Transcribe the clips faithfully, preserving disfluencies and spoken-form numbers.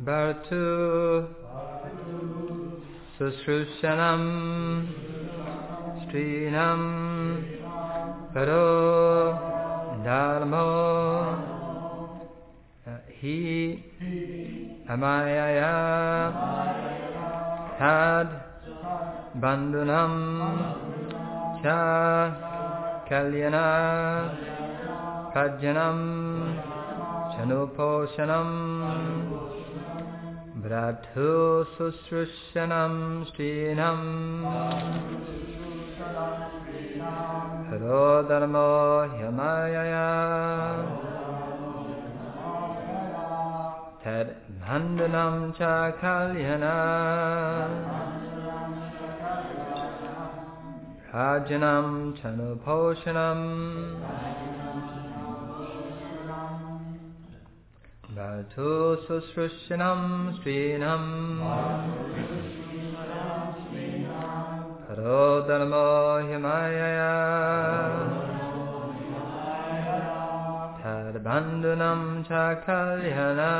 Bharatu Sushrushanam Strinam Paro Dharmo Hi Amayaya Tad Bandhunam Cha Kalyana Pajjanam Chanuposhanam Bharatu Sushrushanam Strinam Paro Dharmo Yamayaya Tad Bandhanam Cha Kalyana Bhajanam Chanuposhanam Bharatu Sushrushanam Strinam Paro Dharmo Yamayaya Tad Bandhunam Cha Kalyana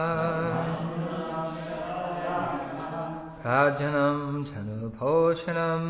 Bhajanam Chanuposhanam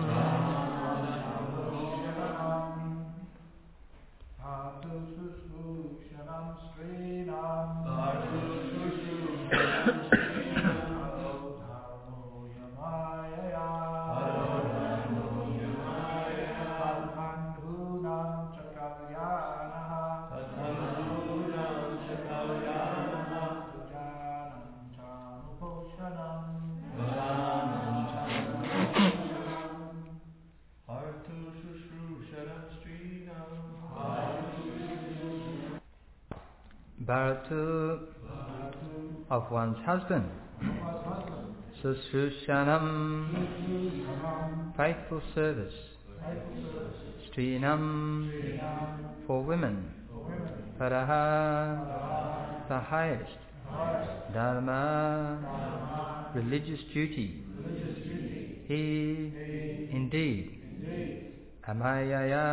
Bharatu of one's husband. Sushrushanam, faithful service. Strinam, for women. Paraha, the highest. Dharma, religious duty. He, indeed. Amayaya,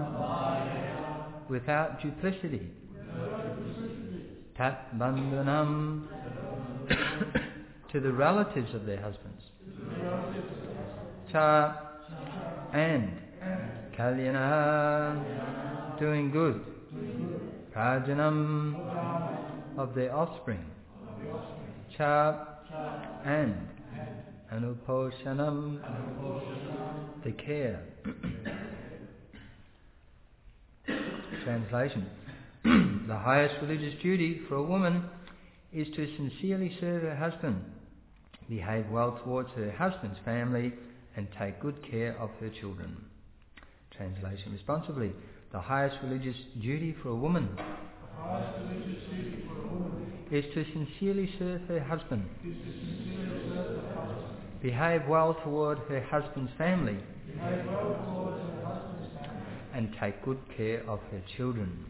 without duplicity. Tat bandhanam, to the relatives of their husbands. Cha, and kalyana, doing good. Bhajanam, of their offspring. Cha, and anuposhanam, the care. Translation. The highest religious duty for a woman is to sincerely serve her husband, behave well towards her husband's family, and take good care of her children. Translation responsibly. The highest religious duty for a woman, is to sincerely serve her husband, behave well toward her husband's family, and take good care of her children.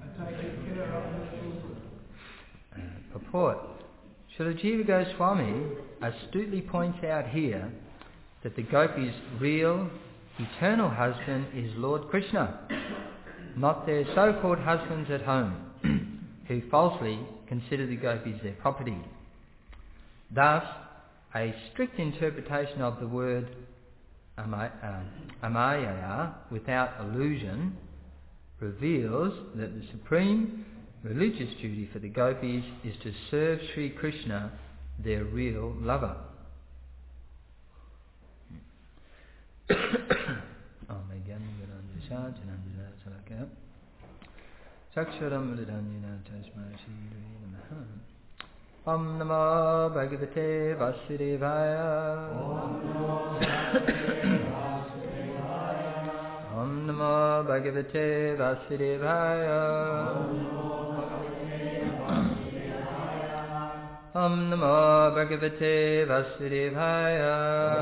Uh, purport. Srila Jiva Goswami astutely points out here that the gopis' real, eternal husband is Lord Krishna, not their so-called husbands at home, who falsely consider the gopis their property. Thus, a strict interpretation of the word amayaya, without illusion, reveals that the supreme religious duty for the gopis is to serve Sri Krishna, their real lover. Om Namo Bhagavate Vasudevaya. Om Namo Bhagavate Vasudevaya. Om Namo Bhagavate Vasudevaya.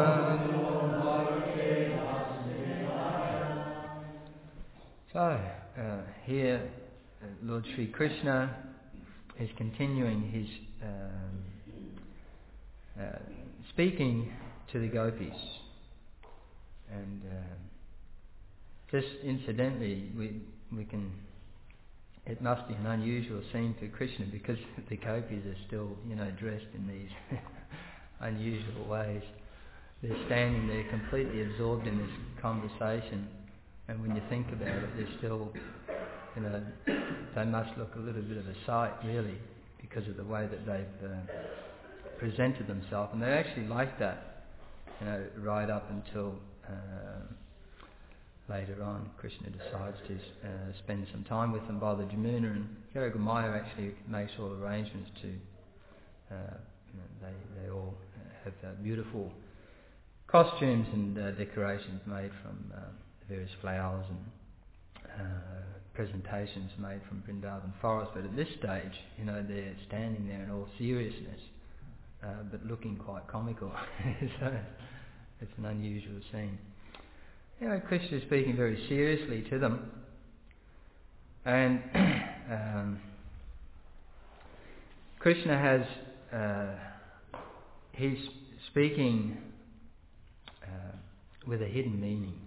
So, uh, here uh, Lord Sri Krishna is continuing his um, uh, speaking to the gopis. And uh, just incidentally, we we can it must be an unusual scene for Krishna, because the gopis are still, you know, dressed in these unusual ways. They're standing there completely absorbed in this conversation, and when you think about it, they're still, you know, they must look a little bit of a sight, really, because of the way that they've uh, presented themselves. And they're actually like that, you know, right up until uh, later on Krishna decides to uh, spend some time with them by the Jamuna, and Gargamaya actually makes all arrangements to, uh, you know, they, they all have uh, beautiful costumes and uh, decorations made from uh, various flowers and uh, presentations made from Vrindavan forest. But at this stage, you know, they're standing there in all seriousness, uh, but looking quite comical. So it's an unusual scene. You know, Krishna is speaking very seriously to them, and um, Krishna has uh, he's speaking uh, with a hidden meaning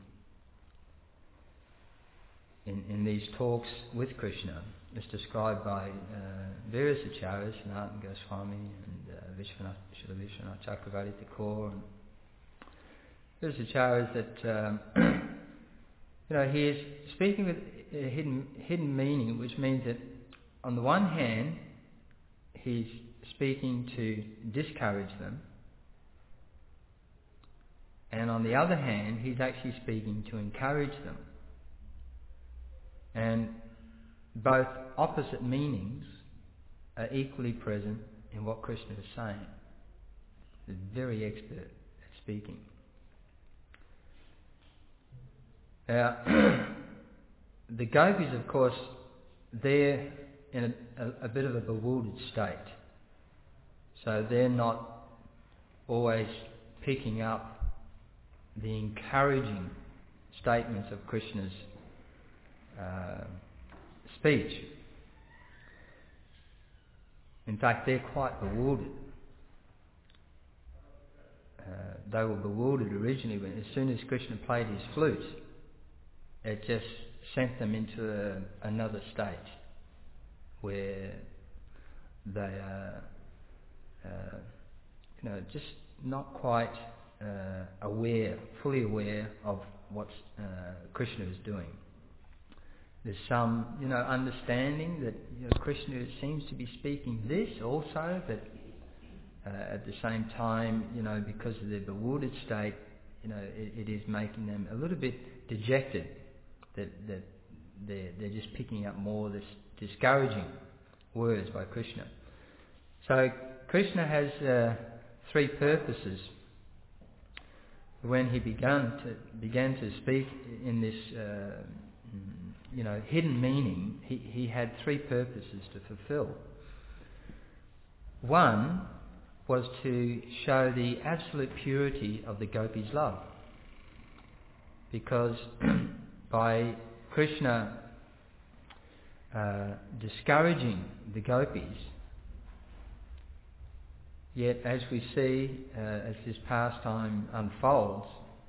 in in these talks with Krishna. It's described by uh, various acharyas, Sanatana Goswami and uh, Vishwanath, Srila Vishwanath Chakravarti Thakur, and there's acharyas that um, you know, he is speaking with a hidden hidden meaning, which means that on the one hand he's speaking to discourage them, and on the other hand he's actually speaking to encourage them. And both opposite meanings are equally present in what Krishna is saying. He's very expert at speaking. Now, the gopis, of course, they're in a, a, a bit of a bewildered state. So they're not always picking up the encouraging statements of Krishna's uh, speech. In fact, they're quite bewildered. Uh, they were bewildered originally when, as soon as Krishna played his flute, it just sent them into a, another state where they are, uh, you know, just not quite uh, aware, fully aware of what uh, Krishna is doing. There's some, you know, understanding that, you know, Krishna seems to be speaking this also, but uh, at the same time, you know, because of their bewildered state, you know, it, it is making them a little bit dejected. That that they're they're just picking up more this discouraging words by Krishna. So Krishna has uh, three purposes. When he began to began to speak in this, uh, you know, hidden meaning, he he had three purposes to fulfill. One was to show the absolute purity of the gopis' love, because by Krishna uh, discouraging the gopis, yet as we see uh, as this pastime unfolds,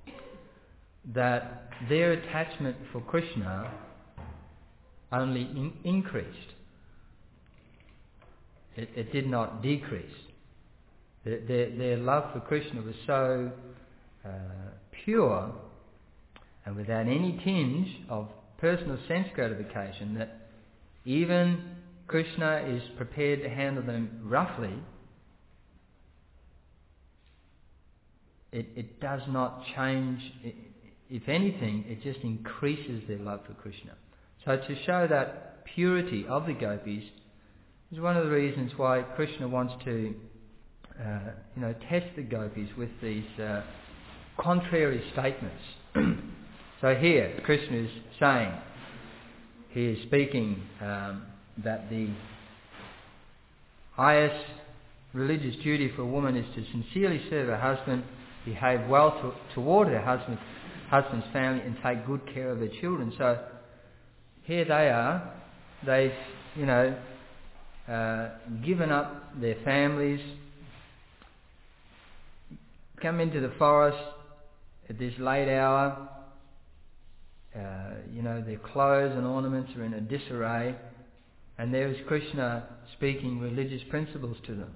that their attachment for Krishna only in- increased. It, it did not decrease. Their, their, their love for Krishna was so uh, pure and without any tinge of personal sense gratification that even Krishna is prepared to handle them roughly. It, it does not change. It, if anything, it just increases their love for Krishna. So to show that purity of the gopis is one of the reasons why Krishna wants to, uh, you know, test the gopis with these uh, contrary statements. So here, Krishna is saying, he is speaking um, that the highest religious duty for a woman is to sincerely serve her husband, behave well to, toward her husband, husband's family, and take good care of her children. So here they are, they've, you know, uh, given up their families, come into the forest at this late hour. Uh, you know, their clothes and ornaments are in a disarray. and there is Krishna speaking religious principles to them.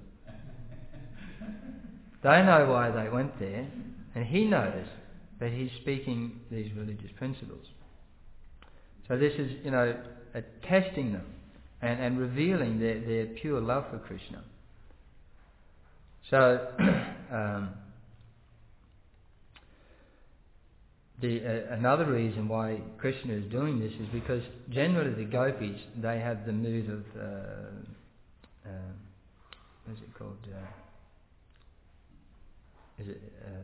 They know why they went there, and he knows that he's speaking these religious principles. So this is, you know, uh, testing them and, and revealing their, their pure love for Krishna. So um, the uh, another reason why Krishna is doing this is because generally the gopis, they have the mood of uh, uh, what is it called? Uh, is it uh,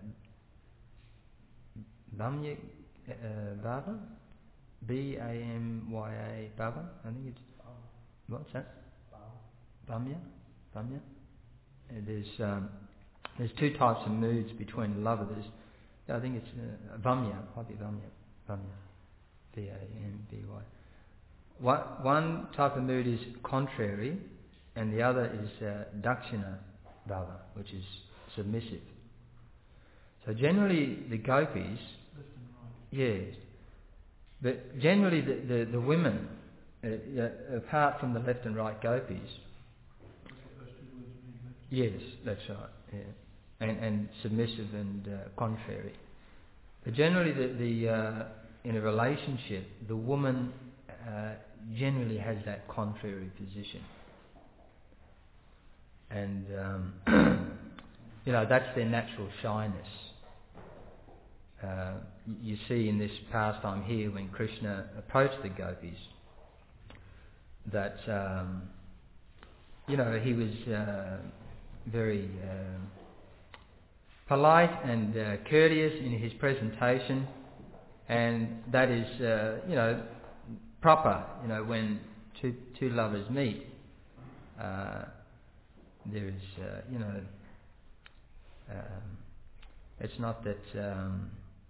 Bamya uh, Bhava? B A M Y A Bhava? I think it's what's that? Bamya, Bamya. Uh, there's um, there's two types of moods between a lover. There's I think it's uh, Vamya, might be Vamya, Vamya, V A M B Y. One, one type of mood is contrary, and the other is uh, Dakshina Bhava, which is submissive. So generally the gopis, yes, but generally the, the, the women, uh, uh, apart from the left and right gopis, yes, that's right, yeah. And, and submissive and uh, contrary. But generally, the, the uh, in a relationship, the woman uh, generally has that contrary position, and um, you know that's their natural shyness. Uh, you see in this pastime here, when Krishna approached the gopis, that um, you know he was uh, very. Uh, polite and uh, courteous in his presentation, and that is, uh, you know, proper. You know, when two two lovers meet, uh, there is, uh, you know, um, it's not that um,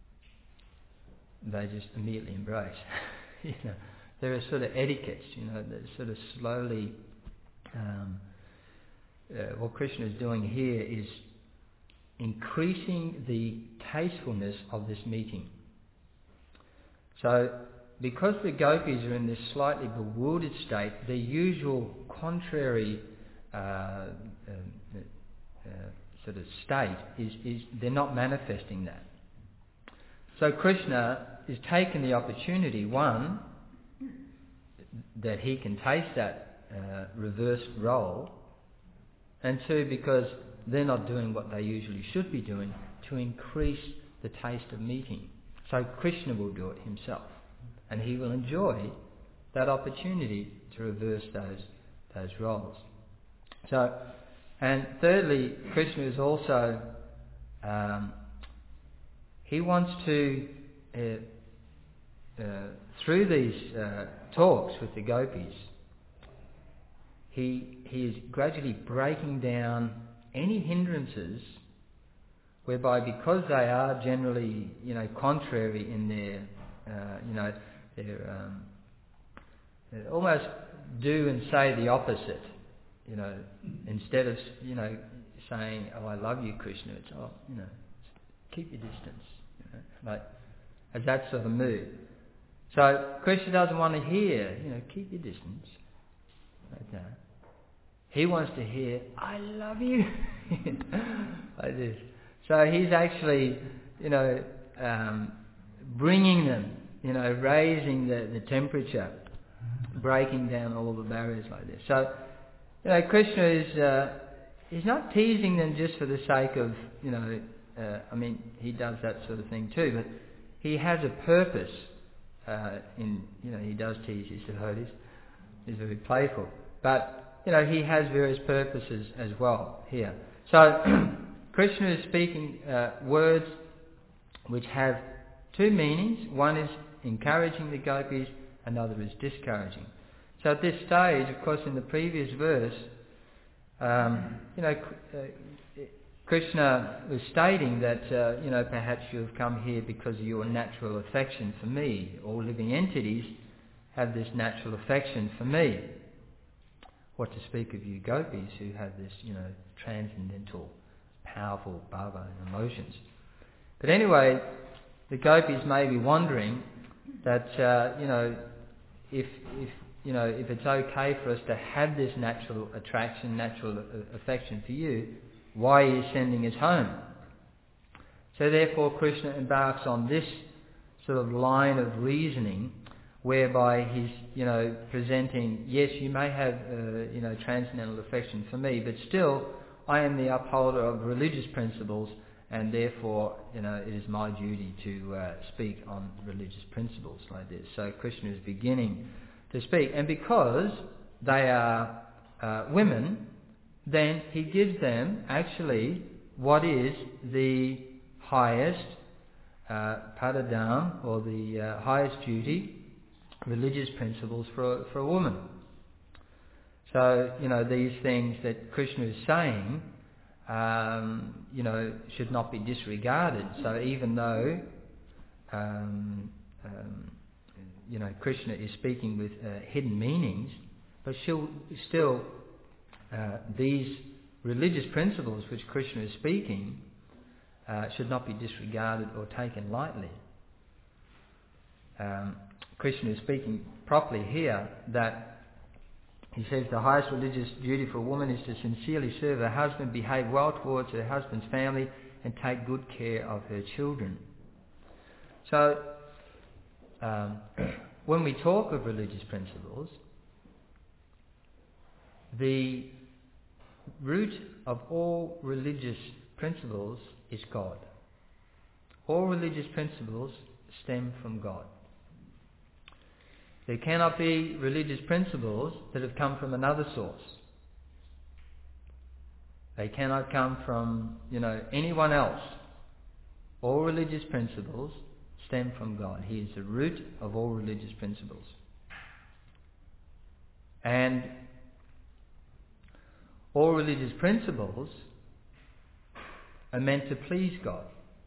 they just immediately embrace. You know, there are sort of etiquettes. You know, that sort of slowly. Um, uh, what Krishna is doing here is increasing the tastefulness of this meeting. So, because the gopis are in this slightly bewildered state, their usual contrary uh, uh, uh, sort of state is, is they're not manifesting that. So Krishna is taking the opportunity, one, that he can taste that uh, reversed role, and two, because they're not doing what they usually should be doing to increase the taste of meeting. So Krishna will do it himself, and he will enjoy that opportunity to reverse those those roles. So, and thirdly, Krishna is also um, he wants to uh, uh, through these uh, talks with the gopis, he he is gradually breaking down any hindrances whereby, because they are generally, you know, contrary in their, uh, you know, their um, they almost do and say the opposite, you know, instead of, you know, saying, "Oh, I love you, Krishna," it's, "Oh, you know, keep your distance," you know, like as that sort of mood. So Krishna doesn't want to hear, you know, "Keep your distance," like that. He wants to hear, "I love you," like this. So he's actually, you know, um, bringing them, you know, raising the, the temperature, breaking down all the barriers like this. So, you know, Krishna is uh, he's not teasing them just for the sake of, you know, uh, I mean, he does that sort of thing too, but he has a purpose. Uh, in, you know, he does tease his devotees. He's very playful, but you know, he has various purposes as well here. So, Krishna is speaking uh, words which have two meanings. One is encouraging the gopis, another is discouraging. So at this stage, of course, in the previous verse, um, you know, uh, Krishna was stating that, uh, you know, perhaps you have come here because of your natural affection for me. All living entities have this natural affection for me. What to speak of you gopis who have this, you know, transcendental, powerful bhava and emotions. But anyway, the gopis may be wondering that, uh, you know, if if you know, if it's okay for us to have this natural attraction, natural uh, affection for you, why are you sending us home? So therefore Krishna embarks on this sort of line of reasoning whereby he's, you know, presenting, yes, you may have, uh, you know, transcendental affection for me, but still I am the upholder of religious principles, and therefore, you know, it is my duty to uh, speak on religious principles like this. So Krishna is beginning to speak, and because they are uh, women, then he gives them actually what is the highest uh, paradam, or the uh, highest duty, religious principles for, for a woman. So, you know, these things that Krishna is saying, um, you know, should not be disregarded. So even though, um, um, you know, Krishna is speaking with uh, hidden meanings, but she'll, still uh, these religious principles which Krishna is speaking uh, should not be disregarded or taken lightly. Um, Krishna is speaking properly here that he says the highest religious duty for a woman is to sincerely serve her husband, behave well towards her husband's family, and take good care of her children. So, um, when we talk of religious principles, the root of all religious principles is God. All religious principles stem from God. There cannot be religious principles that have come from another source. They cannot come from, you know, anyone else. All religious principles stem from God. He is the root of all religious principles. And all religious principles are meant to please God.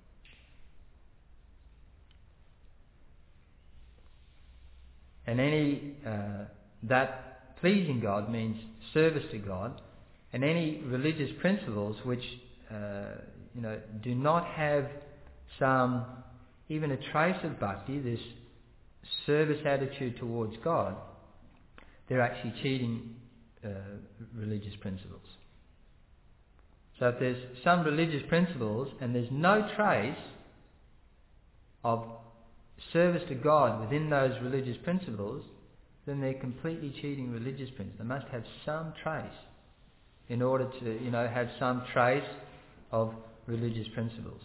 And any uh, that pleasing God means service to God, and any religious principles which uh, you know do not have some, even a trace of bhakti, this service attitude towards God, they're actually cheating uh, religious principles. So if there's some religious principles and there's no trace of service to God within those religious principles, then they're completely cheating religious principles. They must have some trace in order to, you know, have some trace of religious principles.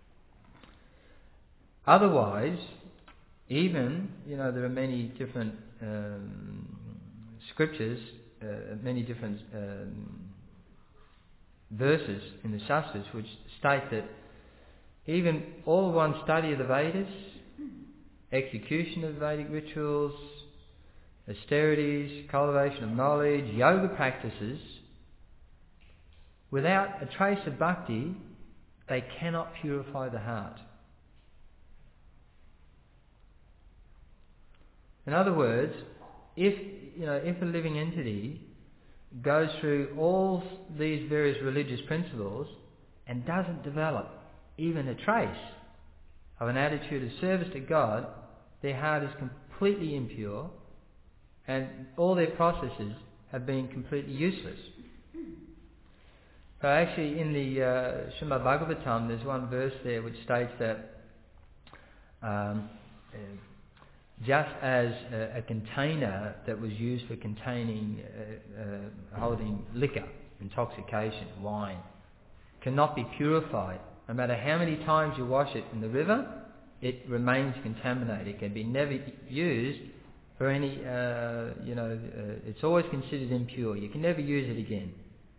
Otherwise, even, you know, there are many different um, scriptures, uh, many different um, verses in the Shastras which state that even all one study of the Vedas, execution of Vedic rituals, austerities, cultivation of knowledge, yoga practices, without a trace of bhakti, they cannot purify the heart. In other words, if you know, if a living entity goes through all these various religious principles and doesn't develop even a trace of an attitude of service to God, their heart is completely impure and all their processes have been completely useless. So actually in the uh, Srimad Bhagavatam there's one verse there which states that um, uh, just as a, a container that was used for containing, uh, uh, holding liquor, intoxication, wine, cannot be purified, no matter how many times you wash it in the river, it remains contaminated. It can be never used for any, uh, you know, uh, it's always considered impure. You can never use it again.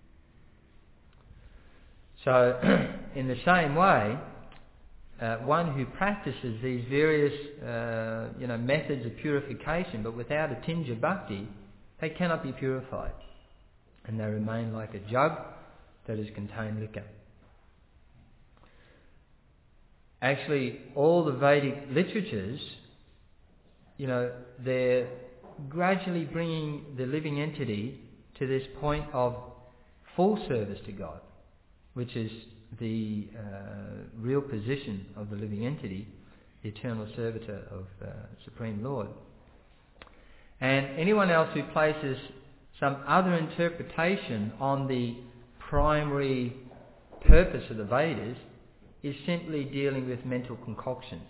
So, in the same way, uh, one who practices these various, uh, you know, methods of purification, but without a tinge of bhakti, they cannot be purified, and they remain like a jug that has contained liquor. Actually, all the Vedic literatures, you know, they're gradually bringing the living entity to this point of full service to God, which is the uh, real position of the living entity, the eternal servitor of uh, Supreme Lord. And anyone else who places some other interpretation on the primary purpose of the Vedas is simply dealing with mental concoctions.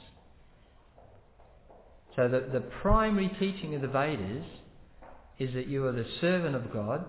So the, the primary teaching of the Vedas is that you are the servant of God,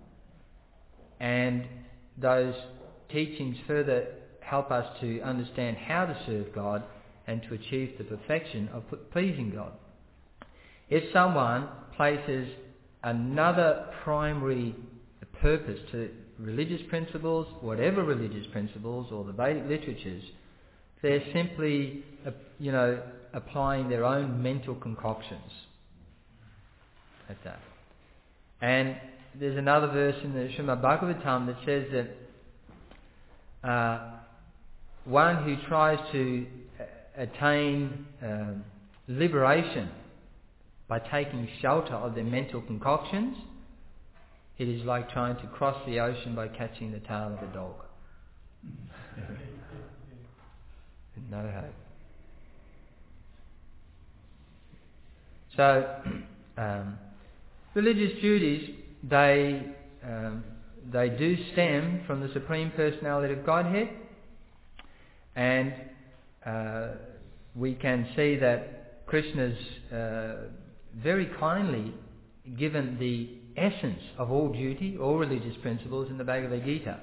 and those teachings further help us to understand how to serve God and to achieve the perfection of pleasing God. If someone places another primary purpose to religious principles, whatever religious principles or the Vedic literatures, they're simply, uh, you know, applying their own mental concoctions at that. And there's another verse in the Srimad Bhagavatam that says that uh, one who tries to attain um, liberation by taking shelter of their mental concoctions, it is like trying to cross the ocean by catching the tail of a dog. No hope. So, um, religious duties, they um, they do stem from the Supreme Personality of Godhead, and uh, we can see that Krishna's uh, very kindly given the essence of all duty, all religious principles in the Bhagavad Gita.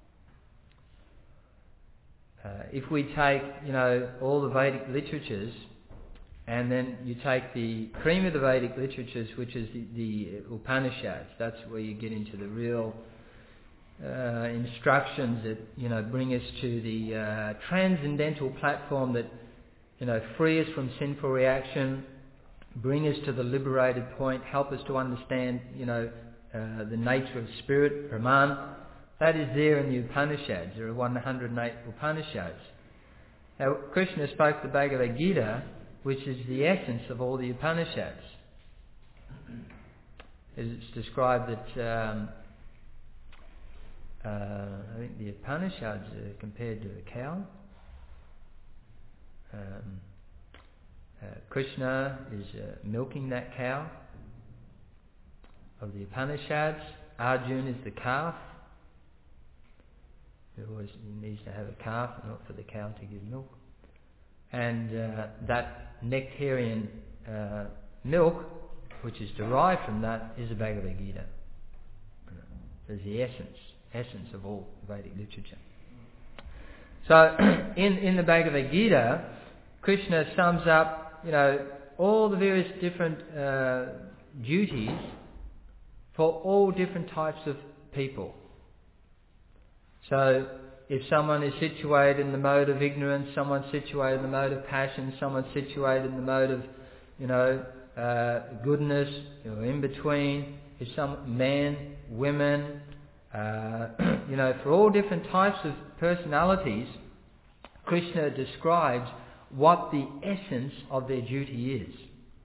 Uh, if we take, you know, all the Vedic literatures, and then you take the cream of the Vedic literatures, which is the, the Upanishads, that's where you get into the real uh, instructions that, you know, bring us to the uh, transcendental platform that, you know, free us from sinful reaction, bring us to the liberated point, help us to understand, you know, uh, the nature of spirit, Brahman. That is there in the Upanishads. There are one hundred eight Upanishads. Now, Krishna spoke the Bhagavad Gita, which is the essence of all the Upanishads. It's described that um, uh, I think the Upanishads are compared to a cow. Um, uh, Krishna is uh, milking that cow of the Upanishads. Arjuna is the calf. He always needs to have a calf, not for the cow to give milk. And uh, that nectarian uh, milk, which is derived from that, is the Bhagavad Gita. There's the essence, essence of all Vedic literature. So, in, in the Bhagavad Gita, Krishna sums up, you know, all the various different uh, duties for all different types of people. So, if someone is situated in the mode of ignorance, someone's situated in the mode of passion, someone's situated in the mode of, you know, uh, goodness, you know, in between, if some men, women, uh, you know, for all different types of personalities, Krishna describes what the essence of their duty is.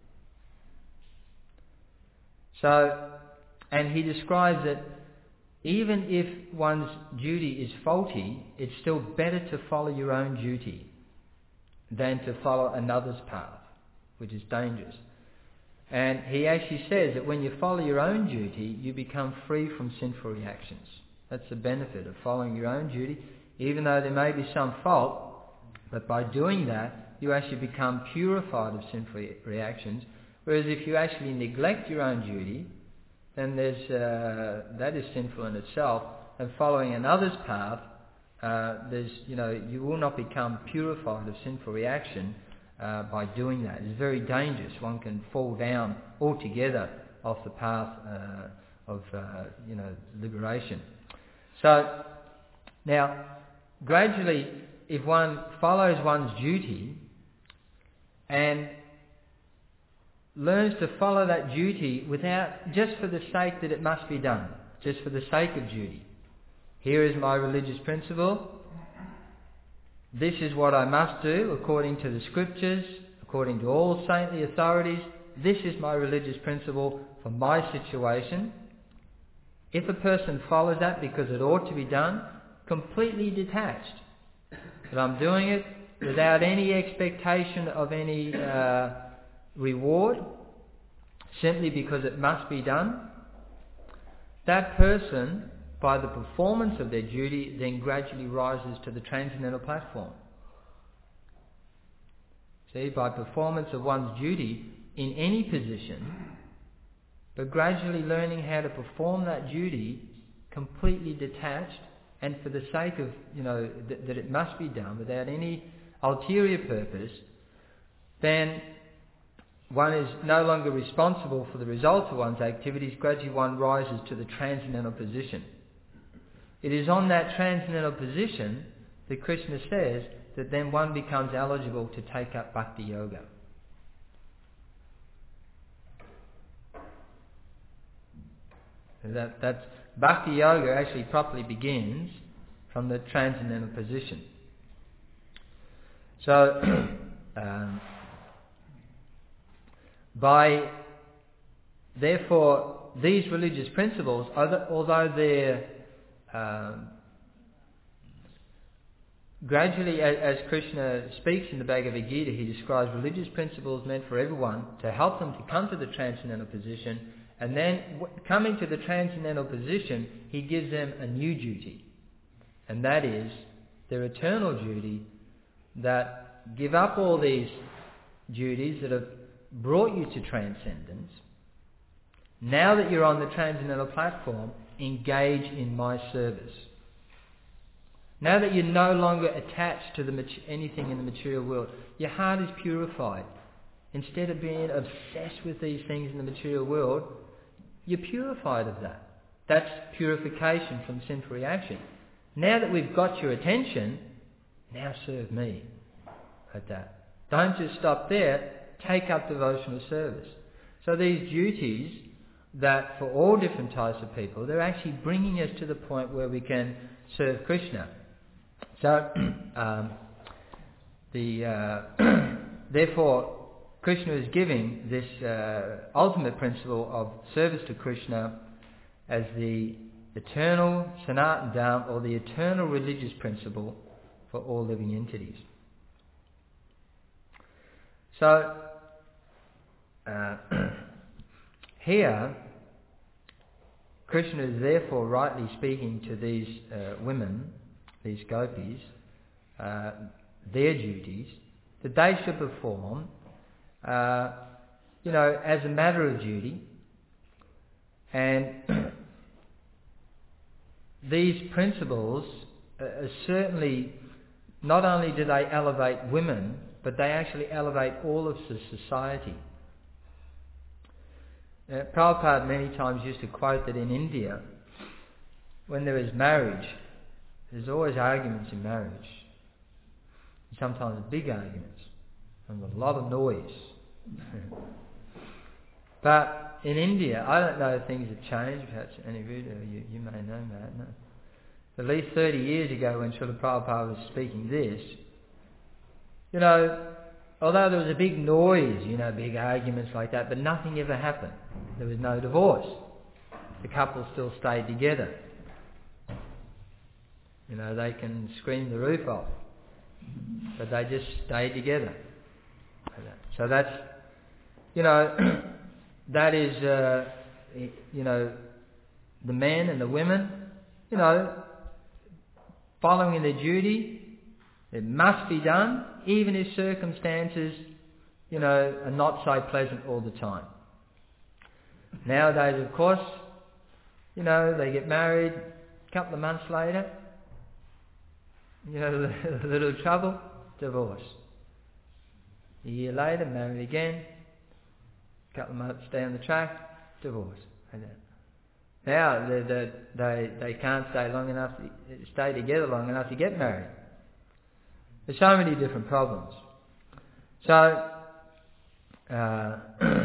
So, and he describes that even if one's duty is faulty, it's still better to follow your own duty than to follow another's path, which is dangerous. And he actually says that when you follow your own duty, you become free from sinful reactions. That's the benefit of following your own duty, even though there may be some fault, but by doing that, you actually become purified of sinful reactions. Whereas if you actually neglect your own duty, then there's uh, that is sinful in itself, and following another's path, uh, there's you know you will not become purified of sinful reaction uh, by doing that. It's very dangerous. One can fall down altogether off the path uh, of uh, you know liberation. So now, gradually, if one follows one's duty and learns to follow that duty without, just for the sake that it must be done, just for the sake of duty. Here is my religious principle. This is what I must do according to the scriptures, according to all saintly authorities. This is my religious principle for my situation. If a person follows that because it ought to be done, completely detached, that I'm doing it without any expectation of any uh, reward, simply because it must be done, that person, by the performance of their duty, then gradually rises to the transcendental platform. See, by performance of one's duty in any position, but gradually learning how to perform that duty completely detached and for the sake of, you know, th- that it must be done without any ulterior purpose, then one is no longer responsible for the results of one's activities. Gradually one rises to the transcendental position. It is on that transcendental position that Krishna says that then one becomes eligible to take up bhakti yoga. That, that's, bhakti yoga actually properly begins from the transcendental position. So, um, by, therefore, these religious principles, although they're um, gradually, as Krishna speaks in the Bhagavad Gita, he describes religious principles meant for everyone to help them to come to the transcendental position, and then coming to the transcendental position, he gives them a new duty, and that is their eternal duty, that give up all these duties that have brought you to transcendence. Now that you're on the transcendental platform, engage in my service. Now that you're no longer attached to the anything in the material world, your heart is purified. Instead of being obsessed with these things in the material world, you're purified of that. That's purification from sinful reaction. Now that we've got your attention, now serve me at that. Don't just stop there. Take up devotional service. So these duties that for all different types of people, they're actually bringing us to the point where we can serve Krishna. So, um, the uh, therefore, Krishna is giving this uh, ultimate principle of service to Krishna as the eternal Sanatana Dharma, or the eternal religious principle for all living entities. So, uh, here, Krishna is therefore rightly speaking to these uh, women, these gopis, uh, their duties, that they should perform, uh, you know, as a matter of duty. And these principles uh, are certainly, not only do they elevate women, but they actually elevate all of society. Uh, Prabhupada many times used to quote that in India, when there is marriage, there's always arguments in marriage. Sometimes big arguments, and a lot of noise. But in India, I don't know if things have changed, perhaps any of you, you, you may know that. No. At least thirty years ago when Srila Prabhupada was speaking this, you know, although there was a big noise, you know, big arguments like that, but nothing ever happened. There was no divorce. The couple still stayed together. You know, they can scream the roof off, but they just stayed together. So that's, you know, that is, uh, you know, the men and the women, you know, following their duty. It must be done, even if circumstances, you know, are not so pleasant all the time. Nowadays, of course, you know, they get married, a couple of months later, you know, a little trouble, divorce. A year later, married again, a couple of months down the track, divorce. Now, they, they, they, they can't stay long enough, stay together long enough to get married. There's so many different problems. So, uh,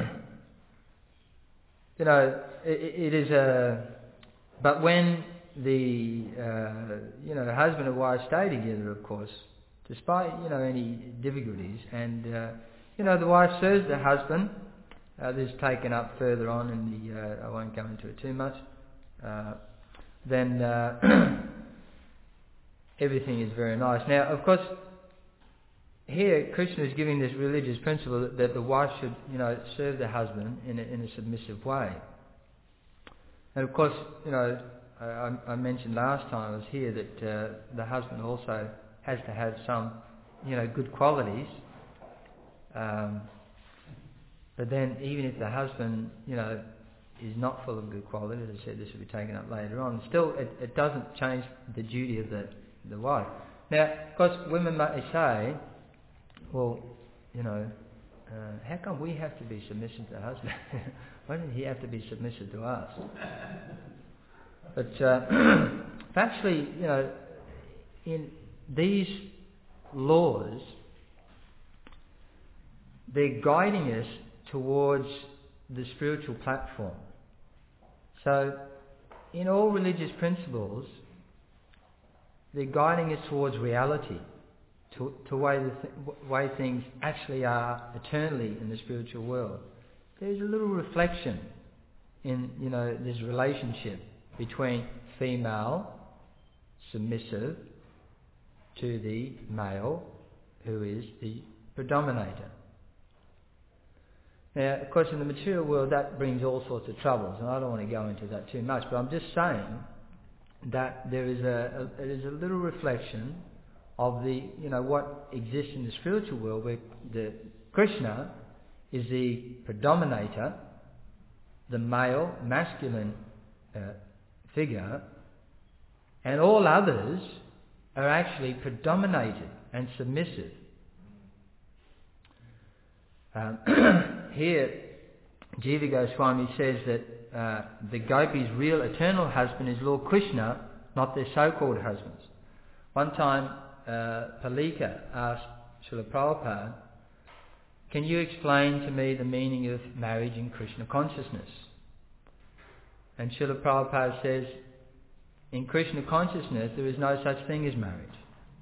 you know, it, it is a... But when the, uh, you know, husband and wife stay together, of course, despite, you know, any difficulties, and, uh, you know, the wife serves the husband. Uh, this is taken up further on in the... Uh, I won't go into it too much. Uh, then uh, everything is very nice. Now, of course, here Krishna is giving this religious principle that, that the wife should, you know, serve the husband in a, in a submissive way. And of course, you know, I, I mentioned last time I was here that uh, the husband also has to have some, you know, good qualities. Um, but then even if the husband, you know, is not full of good qualities, as I said, this will be taken up later on, still it, it doesn't change the duty of the, the wife. Now, of course, women may say, well, you know, uh, how come we have to be submissive to the husband? Why doesn't he have to be submissive to us? But uh, actually, you know, in these laws, they're guiding us towards the spiritual platform. So, in all religious principles, they're guiding us towards reality, to, to way the th- way things actually are eternally in the spiritual world. There's a little reflection in, you know, this relationship between female, submissive, to the male, who is the predominator. Now, of course, in the material world, that brings all sorts of troubles, and I don't want to go into that too much, but I'm just saying that there is a, a there is a little reflection of the, you know, what exists in the spiritual world, where the Krishna is the predominator, the male, masculine uh, figure, and all others are actually predominated and submissive. Um, here, Jiva Goswami says that uh, the gopis' real eternal husband is Lord Krishna, not their so-called husbands. One time, uh, Palika asked Srila Prabhupada, can you explain to me the meaning of marriage in Krishna consciousness? And Srila Prabhupada says, in Krishna consciousness there is no such thing as marriage.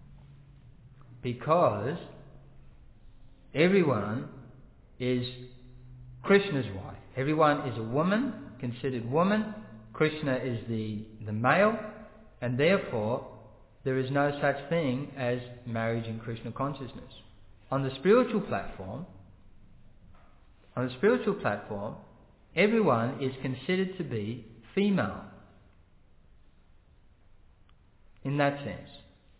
Because everyone is Krishna's wife. Everyone is a woman, considered woman. Krishna is the, the male, and therefore there is no such thing as marriage in Krishna consciousness. On the spiritual platform, on the spiritual platform, everyone is considered to be female. In that sense.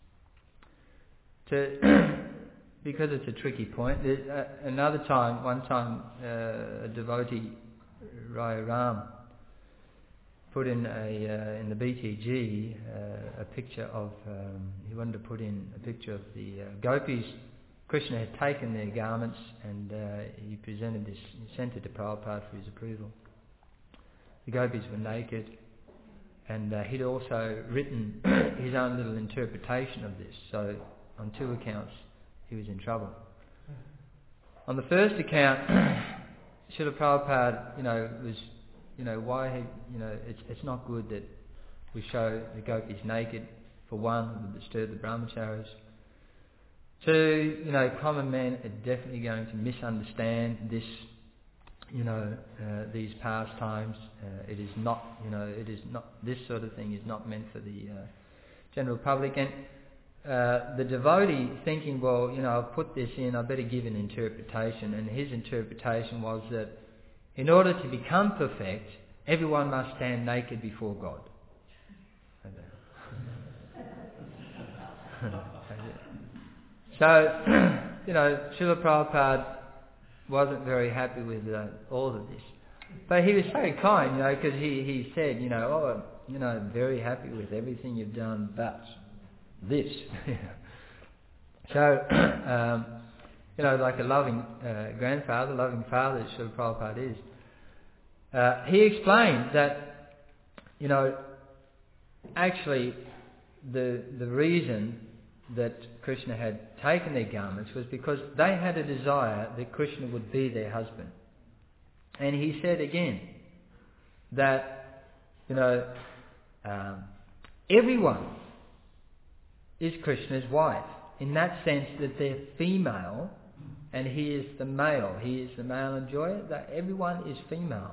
To because it's a tricky point. Uh, another time, one time, uh, a devotee, Raya Ram, put in a uh, in the B T G uh, a picture of. Um, he wanted to put in a picture of the uh, gopis. Krishna had taken their garments, and uh, he presented this. He sent it to Prabhupada for his approval. The gopis were naked, and uh, he'd also written his own little interpretation of this. So, on two accounts, he was in trouble. On the first account, Srila Prabhupada, you know, was, you know, why, he, you know, it's it's not good that we show the gopis naked. For one, it would disturb the brahmacharis. Two, you know, common men are definitely going to misunderstand this, you know, uh, these pastimes. Uh, it is not, you know, it is not, this sort of thing is not meant for the uh, general public. And Uh, the devotee thinking, well, you know, I've put this in, I better give an interpretation. And his interpretation was that in order to become perfect, everyone must stand naked before God. So, you know, Srila Prabhupada wasn't very happy with uh, all of this. But he was very kind, you know, because he, he said, you know, oh, you know, very happy with everything you've done, but this. So, um, you know, like a loving uh, grandfather, loving father, as Srila Prabhupada is, uh, he explained that, you know, actually the the reason that Krishna had taken their garments was because they had a desire that Krishna would be their husband. And he said again that, you know, um, everyone is Krishna's wife, in that sense that they're female and he is the male. He is the male enjoyer, that everyone is female.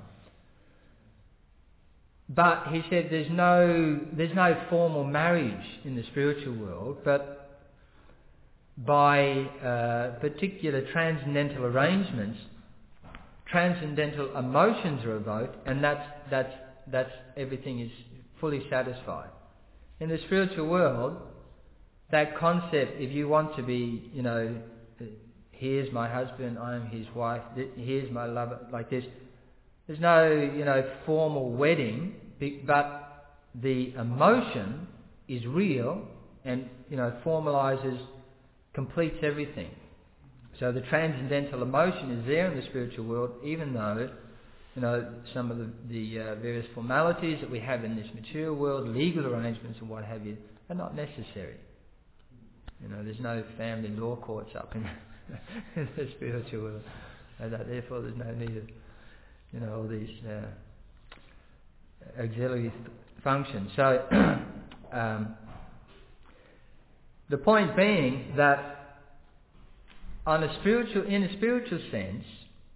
But he said there's no there's no formal marriage in the spiritual world, but by uh, particular transcendental arrangements, transcendental emotions are evoked, and that's that's that's everything is fully satisfied. In the spiritual world, that concept, if you want to be, you know, here's my husband, I am his wife, here's my lover, like this, there's no, you know, formal wedding, but the emotion is real and, you know, formalizes, completes everything. So the transcendental emotion is there in the spiritual world, even though, you know, some of the, the uh, various formalities that we have in this material world, legal arrangements and what have you, are not necessary. You know, there's no family law courts up in, in the spiritual world. And that, therefore, there's no need of, you know, all these uh, auxiliary th- functions. So, um, the point being that on a spiritual, in a spiritual sense,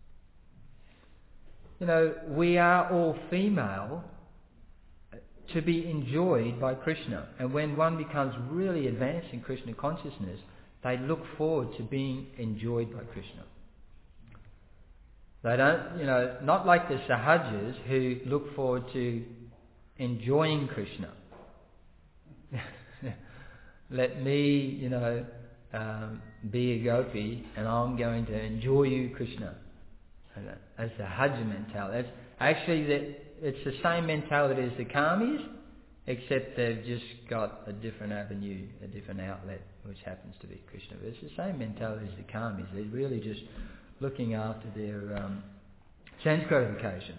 you know, we are all female to be enjoyed by Krishna. And when one becomes really advanced in Krishna consciousness, they look forward to being enjoyed by Krishna. They don't, you know, not like the sahajas who look forward to enjoying Krishna. Let me, you know, um, be a gopi and I'm going to enjoy you, Krishna. That's the Sahaja mentality. That's actually, the, it's the same mentality as the Kamis, except they've just got a different avenue, a different outlet, which happens to be Krishna. But it's the same mentality as the Kamis. They're really just looking after their um, sense gratification.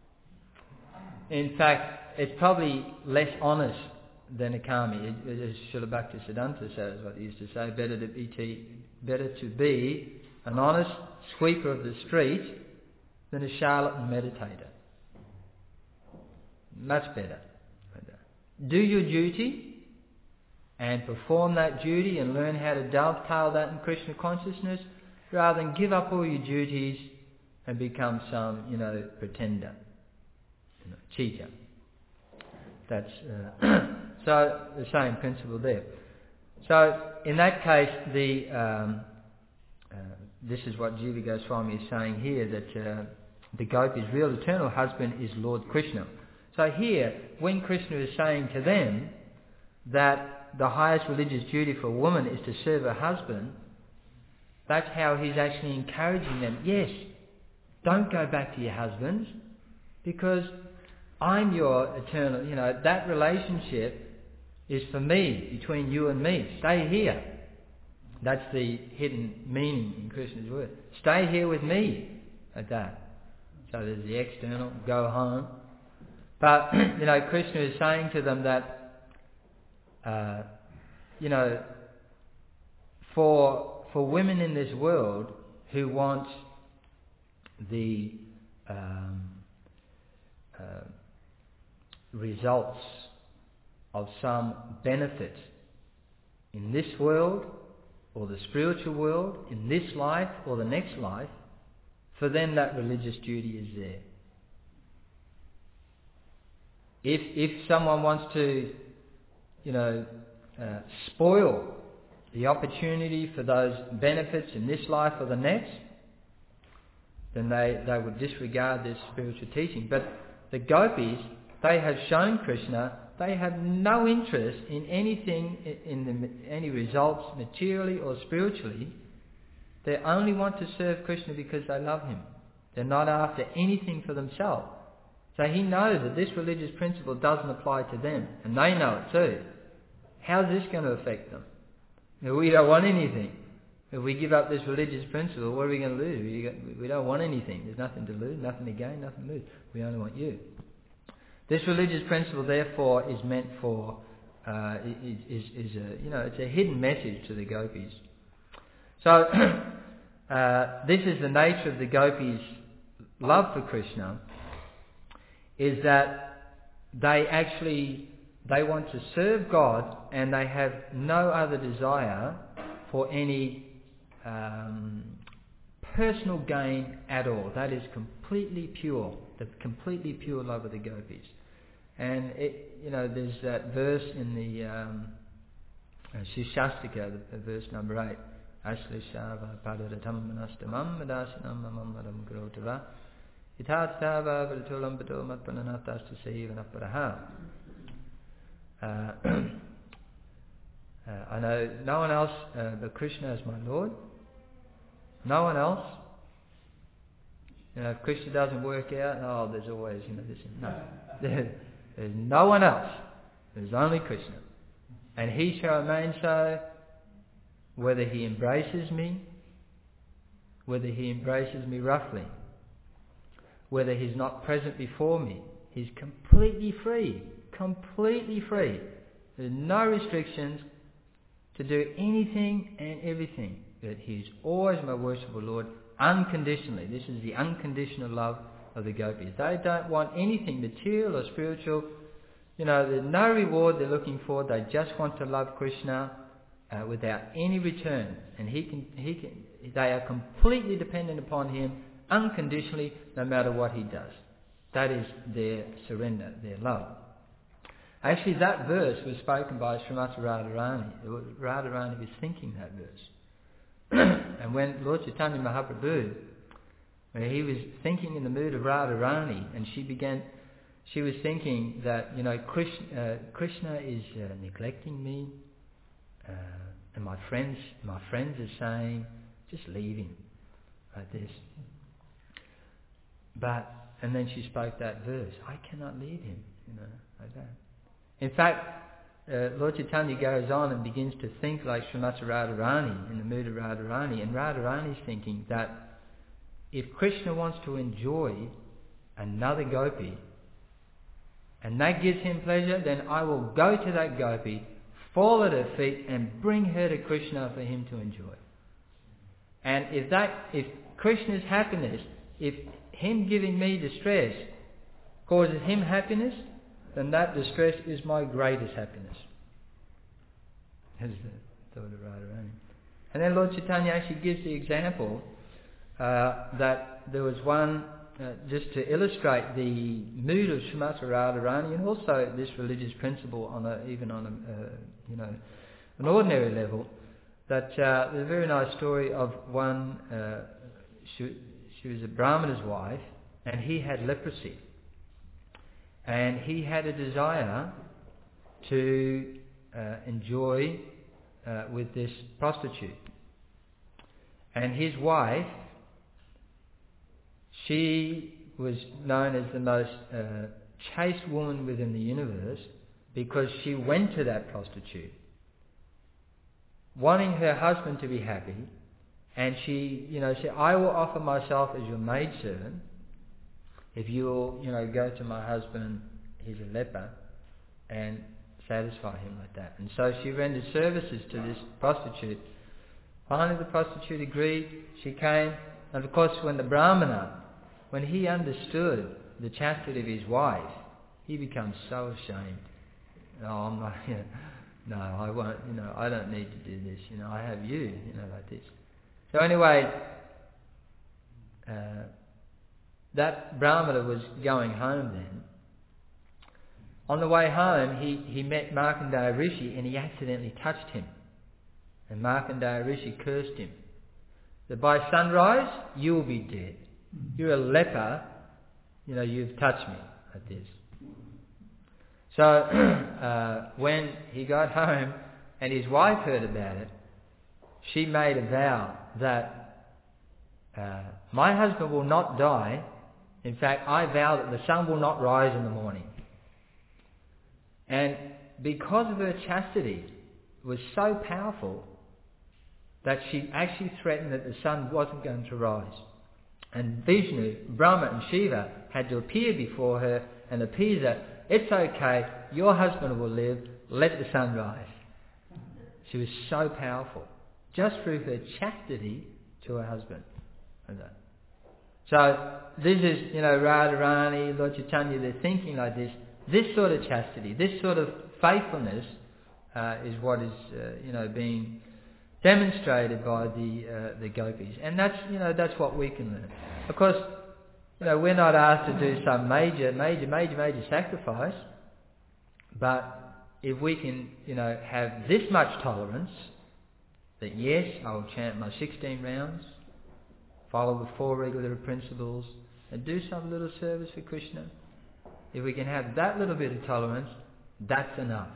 In fact, it's probably less honest than a Kami. It, it, as Srila Bhaktisiddhanta says, what he used to say, better to be, t- better to be an honest sweeper of the street than a charlatan meditator. Much better. Do your duty and perform that duty and learn how to dovetail that in Krishna consciousness, rather than give up all your duties and become some, you know, pretender, you know, cheater. That's uh, so the same principle there. So in that case, the um, uh, this is what Jiva Goswami is saying here, that uh, the gopi's real eternal husband is Lord Krishna. So here, when Krishna is saying to them that the highest religious duty for a woman is to serve her husband, that's how he's actually encouraging them. Yes, don't go back to your husbands, because I'm your eternal, you know, that relationship is for me, between you and me. Stay here. That's the hidden meaning in Krishna's word. Stay here with me, like that. So there's the external, go home. But, you know, Krishna is saying to them that, uh, you know, for for women in this world who want the um, uh, results of some benefit in this world or the spiritual world, in this life or the next life, for them that religious duty is there. If if someone wants to, you know, uh, spoil the opportunity for those benefits in this life or the next, then they, they would disregard this spiritual teaching. But the gopis, they have shown Krishna, they have no interest in anything, in the, any results materially or spiritually. They only want to serve Krishna because they love him. They're not after anything for themselves. So he knows that this religious principle doesn't apply to them, and they know it too. How's this going to affect them? We don't want anything. If we give up this religious principle, what are we going to lose? We don't want anything. There's nothing to lose, nothing to gain, nothing to lose. We only want you. This religious principle, therefore, is meant for, uh, is, is, is a, you know, it's a hidden message to the gopis. So, uh, this is the nature of the gopis' love for Krishna, is that they actually, they want to serve God and they have no other desire for any um, personal gain at all. That is completely pure, the completely pure love of the gopis. And, it, you know, there's that verse in the um, uh, Shishastika, the, the verse number eight, Ashlishava padaratam manastamam madasanam mamamadam grotava itatstava vritulam pato matpananatasya sevanaparaha. Uh, I know no one else uh, but Krishna is my Lord. No one else. You know, if Krishna doesn't work out, oh, there's always, you know, this. No. There, there's no one else. There's only Krishna. And He shall remain so whether He embraces me, whether He embraces me roughly, whether He's not present before me. He's completely free. Completely free. There's no restrictions to do anything and everything. That He is always my worshipful Lord, unconditionally. This is the unconditional love of the gopis. They don't want anything material or spiritual. You know, there's no reward they're looking for. They just want to love Krishna uh, without any return. And he can, he can, they are completely dependent upon Him unconditionally, no matter what He does. That is their surrender, their love. Actually, that verse was spoken by Srimati Radharani. Radharani was thinking that verse. And when Lord Chaitanya Mahaprabhu, when he was thinking in the mood of Radharani, and she began, she was thinking that, you know, Krishna, uh, Krishna is uh, neglecting me, uh, and my friends, my friends are saying, just leave him, like this. But, and then she spoke that verse, I cannot leave him, you know, like that. In fact, uh, Lord Chaitanya goes on and begins to think like Srimati Radharani, in the mood of Radharani, and Radharani's thinking that if Krishna wants to enjoy another gopi, and that gives him pleasure, then I will go to that gopi, fall at her feet, and bring her to Krishna for him to enjoy. And if that, if Krishna's happiness, if him giving me distress causes him happiness, then that distress is my greatest happiness. That's the thought of Radharani. And then Lord Chaitanya actually gives the example uh, that there was one, uh, just to illustrate the mood of Srimati Radharani, and also this religious principle on a, even on a, uh, you know, an ordinary level, that uh, there's a very nice story of one, uh, she, she was a Brahmana's wife, and he had leprosy. And he had a desire to uh, enjoy uh, with this prostitute. And his wife, she was known as the most uh, chaste woman within the universe, because she went to that prostitute wanting her husband to be happy, and she, you know, said, I will offer myself as your maidservant if you'll, you know, go to my husband, he's a leper, and satisfy him like that. And so she rendered services to this prostitute. Finally the prostitute agreed, she came, and of course when the Brahmana, when he understood the chastity of his wife, he becomes so ashamed. No, I'm not, you know, no, I won't, you know, I don't need to do this, you know, I have you, you know, like this. So anyway, uh, that Brahmana was going home then. On the way home, he, he met Markandeya Rishi, and he accidentally touched him. And Markandeya Rishi cursed him, that by sunrise, you will be dead. You're a leper, you know, you've touched me like this. So uh, when he got home and his wife heard about it, she made a vow that uh, my husband will not die. In fact, I vow that the sun will not rise in the morning. And because of her chastity was so powerful that she actually threatened that the sun wasn't going to rise. And Vishnu, Brahma and Shiva had to appear before her and appease her. It's okay, your husband will live, let the sun rise. She was so powerful, just through her chastity to her husband. So this is, you know, Radharani, Lord Chaitanya, they're thinking like this. This sort of chastity, this sort of faithfulness uh, is what is, uh, you know, being demonstrated by the uh, the gopis. And that's, you know, that's what we can learn. Of course, you know, we're not asked to do some major, major, major, major sacrifice, but if we can, you know, have this much tolerance That yes, I will chant my sixteen rounds, follow the four regular principles, and do some little service for Krishna. If we can have that little bit of tolerance, that's enough.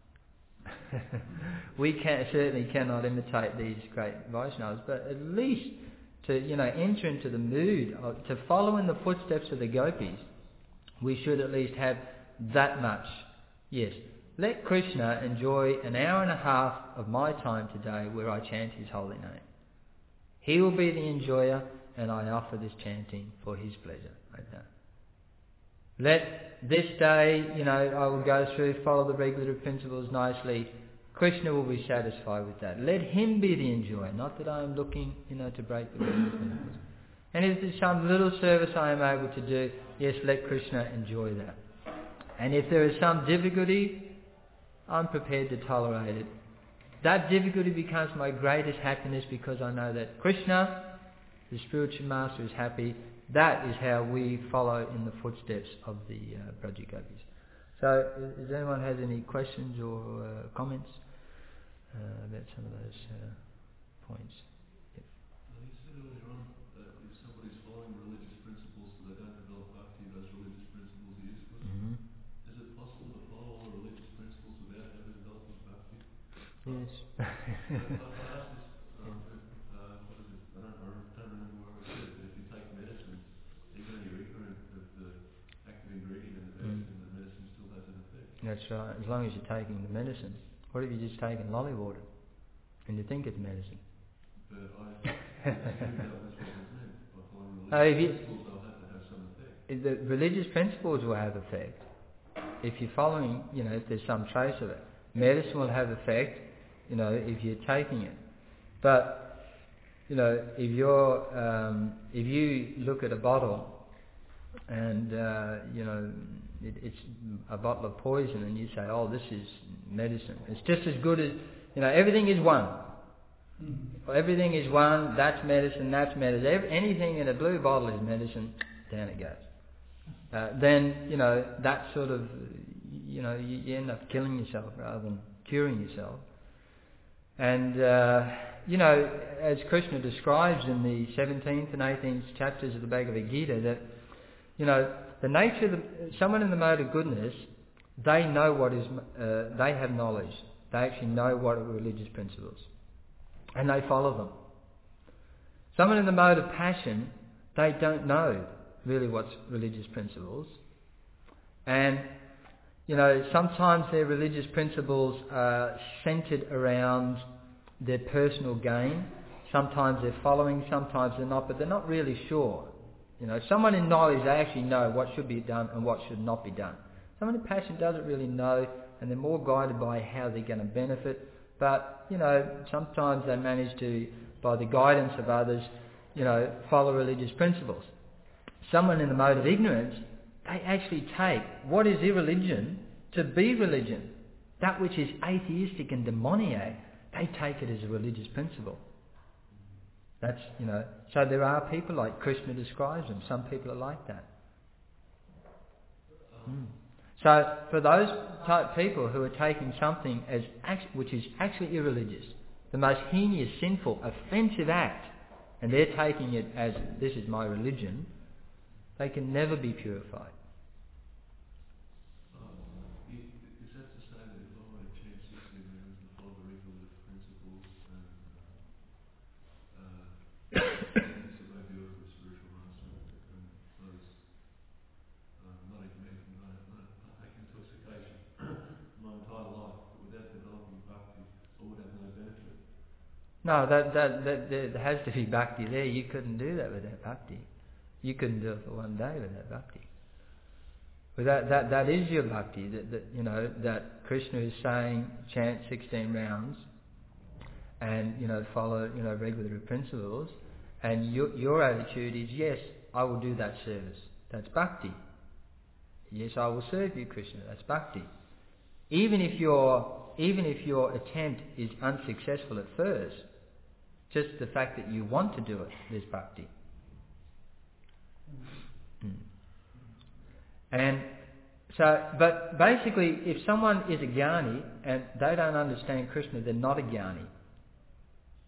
We can, certainly cannot imitate these great Vaishnavas, but at least to, you know, enter into the mood, of, to follow in the footsteps of the gopis, we should at least have that much. Yes, let Krishna enjoy an hour and a half of my time today where I chant his holy name. He will be the enjoyer, and I offer this chanting for his pleasure. Okay. Let this day, you know, I will go through, follow the regular principles nicely. Krishna will be satisfied with that. Let him be the enjoyer, not that I am looking, you know, to break the regular principles. And if there's some little service I am able to do, yes, let Krishna enjoy that. And if there is some difficulty, I'm prepared to tolerate it. That difficulty becomes my greatest happiness because I know that Krishna, the spiritual master, is happy. That is how we follow in the footsteps of the uh, Braja Gopis. So, does anyone has any questions or uh, comments uh, about some of those uh, points? Yep. Now you said earlier on that if somebody's following religious principles but they don't develop bhakti, those religious principles are useless. Mm-hmm. Is it possible to follow all the religious principles without ever developing bhakti? Yes. I, I asked this, uh, uh, what is it? I don't, I don't remember where I said it, but if you take medicine, even if you're ignorant of the active ingredient in the medicine, mm. the medicine still has an effect. That's right, as long as you're taking the medicine. What if you just taken lolly water and you think it's medicine? But I assume that was what was meant. By following Oh, if religious you, principles, they'll have to have some effect. The religious principles will have effect. If you're following, you know, if there's some trace of it. Medicine will have effect, you know, if you're taking it. But, you know, if you're, um, if you look at a bottle and, uh, you know, it, it's a bottle of poison and you say, oh, this is medicine. It's just as good as, you know, everything is one. Mm-hmm. Everything is one, that's medicine, that's medicine. Every, anything in a blue bottle is medicine, down it goes. Uh, then, you know, that sort of, you know, you, you end up killing yourself rather than curing yourself. And, uh, you know, as Krishna describes in the seventeenth and eighteenth chapters of the Bhagavad Gita, that, you know, the nature of the, someone in the mode of goodness, they know what is, uh, they have knowledge. They actually know what are religious principles. And they follow them. Someone in the mode of passion, they don't know really what's religious principles. And, you know, sometimes their religious principles are centered around their personal gain. Sometimes they're following, sometimes they're not, but they're not really sure. You know, someone in knowledge, they actually know what should be done and what should not be done. Someone in passion doesn't really know, and they're more guided by how they're going to benefit. But, you know, sometimes they manage to, by the guidance of others, you know, follow religious principles. Someone in the mode of ignorance, they actually take what is irreligion to be religion. That which is atheistic and demoniac, they take it as a religious principle. That's, you know, so there are people like Krishna describes them. Some people are like that. Mm. So for those type people who are taking something as which is actually irreligious, the most heinous, sinful, offensive act, and they're taking it as this is my religion, they can never be purified. Is that to say that if I want to change sixteen rounds and follow the regular principles and uh, uh, so maybe over the spiritual master and those um, not even making, not, not, not taking intoxication my entire life, but without developing bhakti, I would have no benefit? No, that, that, that, there has to be bhakti there. You couldn't do that without bhakti. You couldn't do it for one day without bhakti. But that, that, that is your bhakti, that, that, you know, that Krishna is saying, chant sixteen rounds and, you know, follow, you know, regular principles. And your, your attitude is, yes, I will do that service. That's bhakti. Yes, I will serve you, Krishna. That's bhakti. Even if your, even if your attempt is unsuccessful at first, just the fact that you want to do it, there's bhakti. Mm. And so, but basically, if someone is a jnani and they don't understand Krishna, they're not a jnani.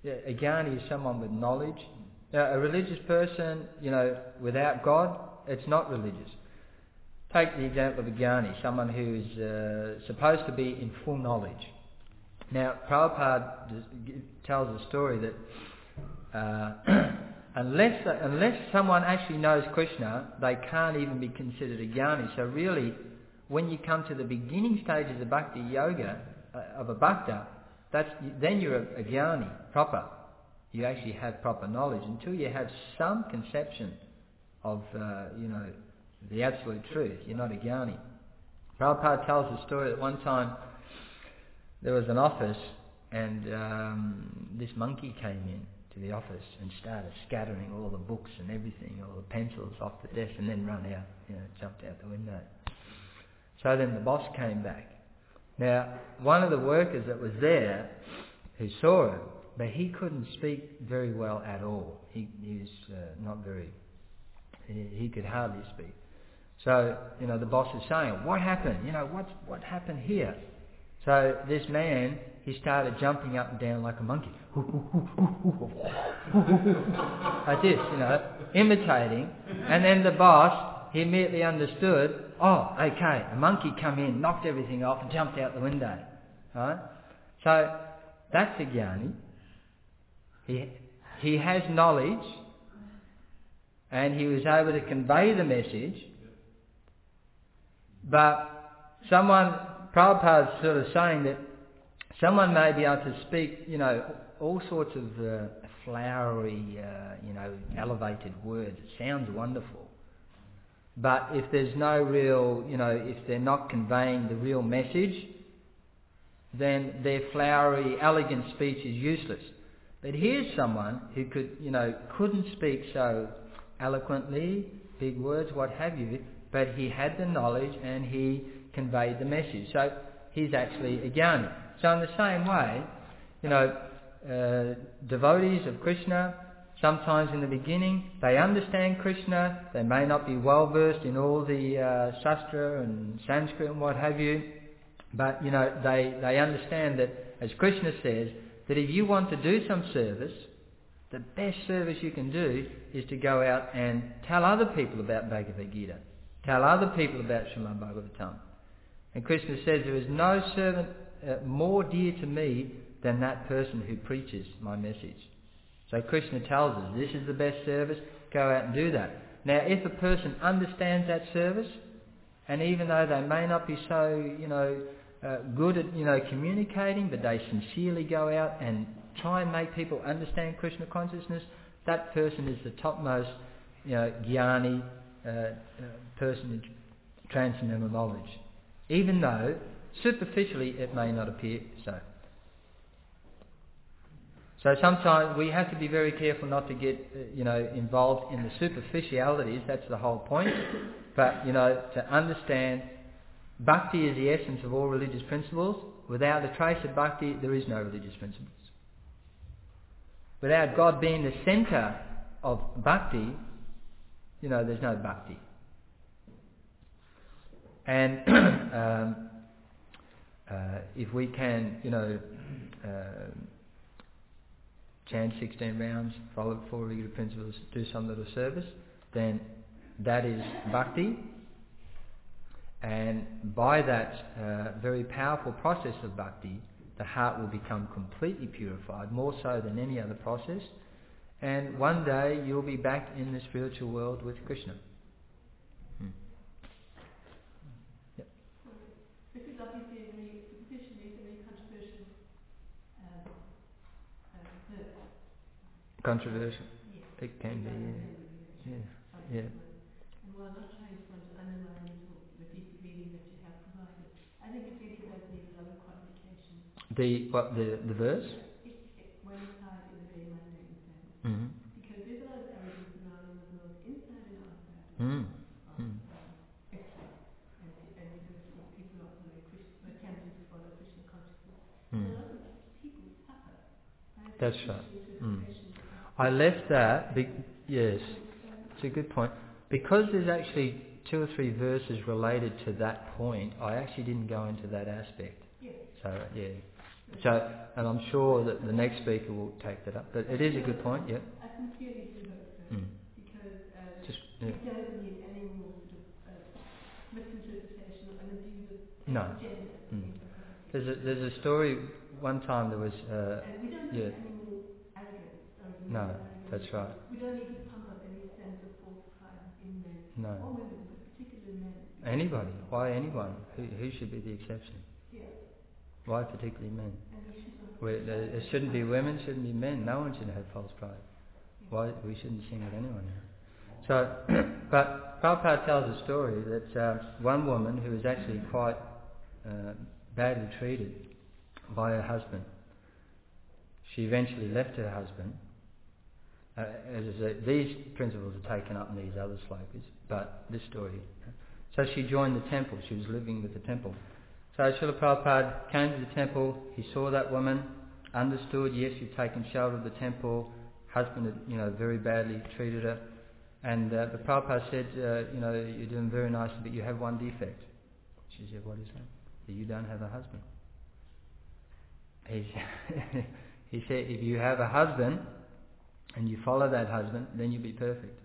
Yeah, a Jnani is someone with knowledge. Now, a religious person, you know, without God, it's not religious. Take the example of a Jnani, someone who is uh, supposed to be in full knowledge. Now, Prabhupada does, tells a story that uh, unless unless someone actually knows Krishna, they can't even be considered a Jnani. So really, when you come to the beginning stages of Bhakti Yoga, uh, of a Bhakta, that's, then you're a, a Jnani, proper. You actually have proper knowledge. Until you have some conception of, uh, you know, the absolute truth, you're not a Jnani. Prabhupada tells the story that one time there was an office and um, this monkey came in to the office and started scattering all the books and everything, all the pencils off the desk, and then run out, you know, jumped out the window. So then the boss came back. Now, one of the workers that was there, who saw him, but he couldn't speak very well at all. He, he was uh, not very, he, he could hardly speak. So, you know, the boss is saying, what happened? You know, what, what happened here? So this man, he started jumping up and down like a monkey. Like this, you know, imitating. And then the boss, he immediately understood, oh, okay, a monkey come in, knocked everything off and jumped out the window. Right? So that's a Jnani. He, he has knowledge and he was able to convey the message, but someone, Prabhupada's sort of saying that someone may be able to speak, you know, all sorts of uh, flowery, uh, you know, elevated words. It sounds wonderful. But if there's no real, you know, if they're not conveying the real message, then their flowery, elegant speech is useless. But here's someone who could, you know, couldn't speak so eloquently, big words, what have you, but he had the knowledge and he conveyed the message. So he's actually a Jnani. So in the same way, you know, uh, devotees of Krishna, sometimes in the beginning, they understand Krishna, they may not be well versed in all the uh, Shastra and Sanskrit and what have you, but, you know, they, they understand that, as Krishna says, that if you want to do some service, the best service you can do is to go out and tell other people about Bhagavad Gita, tell other people about Srimad Bhagavatam. And Krishna says there is no servant uh, more dear to me than that person who preaches my message. So Krishna tells us this is the best service, go out and do that. Now if a person understands that service, and even though they may not be so, you know, uh, good at, you know, communicating, but they sincerely go out and try and make people understand Krishna consciousness, that person is the topmost, you know, Jnani uh, uh, person in transcendental knowledge. Even though superficially it may not appear so. So sometimes we have to be very careful not to get, uh, you know, involved in the superficialities. That's the whole point. But, you know, to understand bhakti is the essence of all religious principles. Without a trace of bhakti, there is no religious principles. Without God being the centre of bhakti, you know, there's no bhakti. And um, uh, if we can, you know, uh, chant sixteen rounds, follow the four regular principles, do some little service, then that is bhakti. And by that uh, very powerful process of bhakti, the heart will become completely purified, more so than any other process. And one day you'll be back in the spiritual world with Krishna. Hmm. Yep. This is obviously a very superficially very controversial um, uh, verse. Controversial? Yes. It can be, yeah. Yeah. Yeah. And while not trying to undermine the deep reading that you have provided, I think it really does need a lot of qualification. The what? The the verse? It, it, when applied in a very mundane sense. Mm-hmm. Because there's a lot of arrogance around in the world, inside and outside. Mm. Of, Mm. um, Krishna. And, and because people are also very Krishna, attempting to follow Krishna consciousness. Mm. And a lot of people suffer. That's right. Mm. I left that. Be- yes, it's a good point. Because there's actually two or three verses related to that point, I actually didn't go into that aspect. Yes. So yeah, So, and I'm sure that the next speaker will take that up. But it is a good point, yeah. I sincerely do hope so, Mm. because uh, Just, we yeah. don't need any more sort of uh, misinterpretation and abuse of No. gender. Mm. There's a, there's a story, one time there was, uh, And we don't yeah. need any more arrogance. Or No, arrogance. that's right. We don't need to pump up any sense of false pride in men No. or women, but particularly men. Anybody. Why anyone? Who, who should be the exception? Yeah. Why particularly men? And we should not. Where, uh, it shouldn't be women, shouldn't be men. No one should have false pride. Why we shouldn't sing at anyone. So, but Prabhupada tells a story that uh, one woman who was actually quite uh, badly treated by her husband. She eventually left her husband. Uh, as I say, these principles are taken up in these other slokas, but this story. So she joined the temple. She was living with the temple. So Srila Prabhupada came to the temple. He saw that woman, understood, yes, she'd taken shelter of the temple. Husband had, you know, very badly treated her. And uh, the Prabhupada said, uh, you know, you're doing very nicely, but you have one defect. She said, what is that? That you don't have a husband. He, he said, if you have a husband and you follow that husband, then you'll be perfect.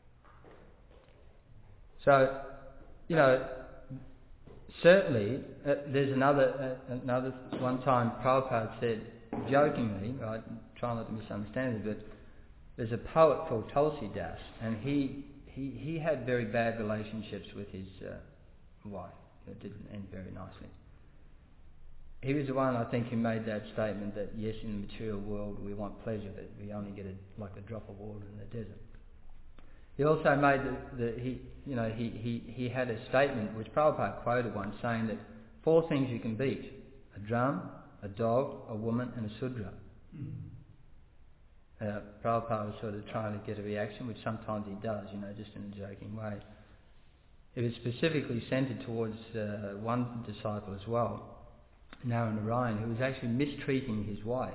So, you know, certainly, uh, there's another, uh, another one time Prabhupada said, jokingly, I try not to misunderstand it, but there's a poet called Tulsi Das, and he, he, he had very bad relationships with his uh, wife. It didn't end very nicely. He was the one, I think, who made that statement that, yes, in the material world we want pleasure, but we only get a, like a drop of water in the desert. He also made the, the he, you know, he, he, he had a statement which Prabhupada quoted once, saying that four things you can beat: a drum, a dog, a woman, and a sudra. Mm-hmm. Uh, Prabhupada was sort of trying to get a reaction, which sometimes he does, you know, just in a joking way. It was specifically centred towards uh, one disciple as well, Narayana, who was actually mistreating his wife.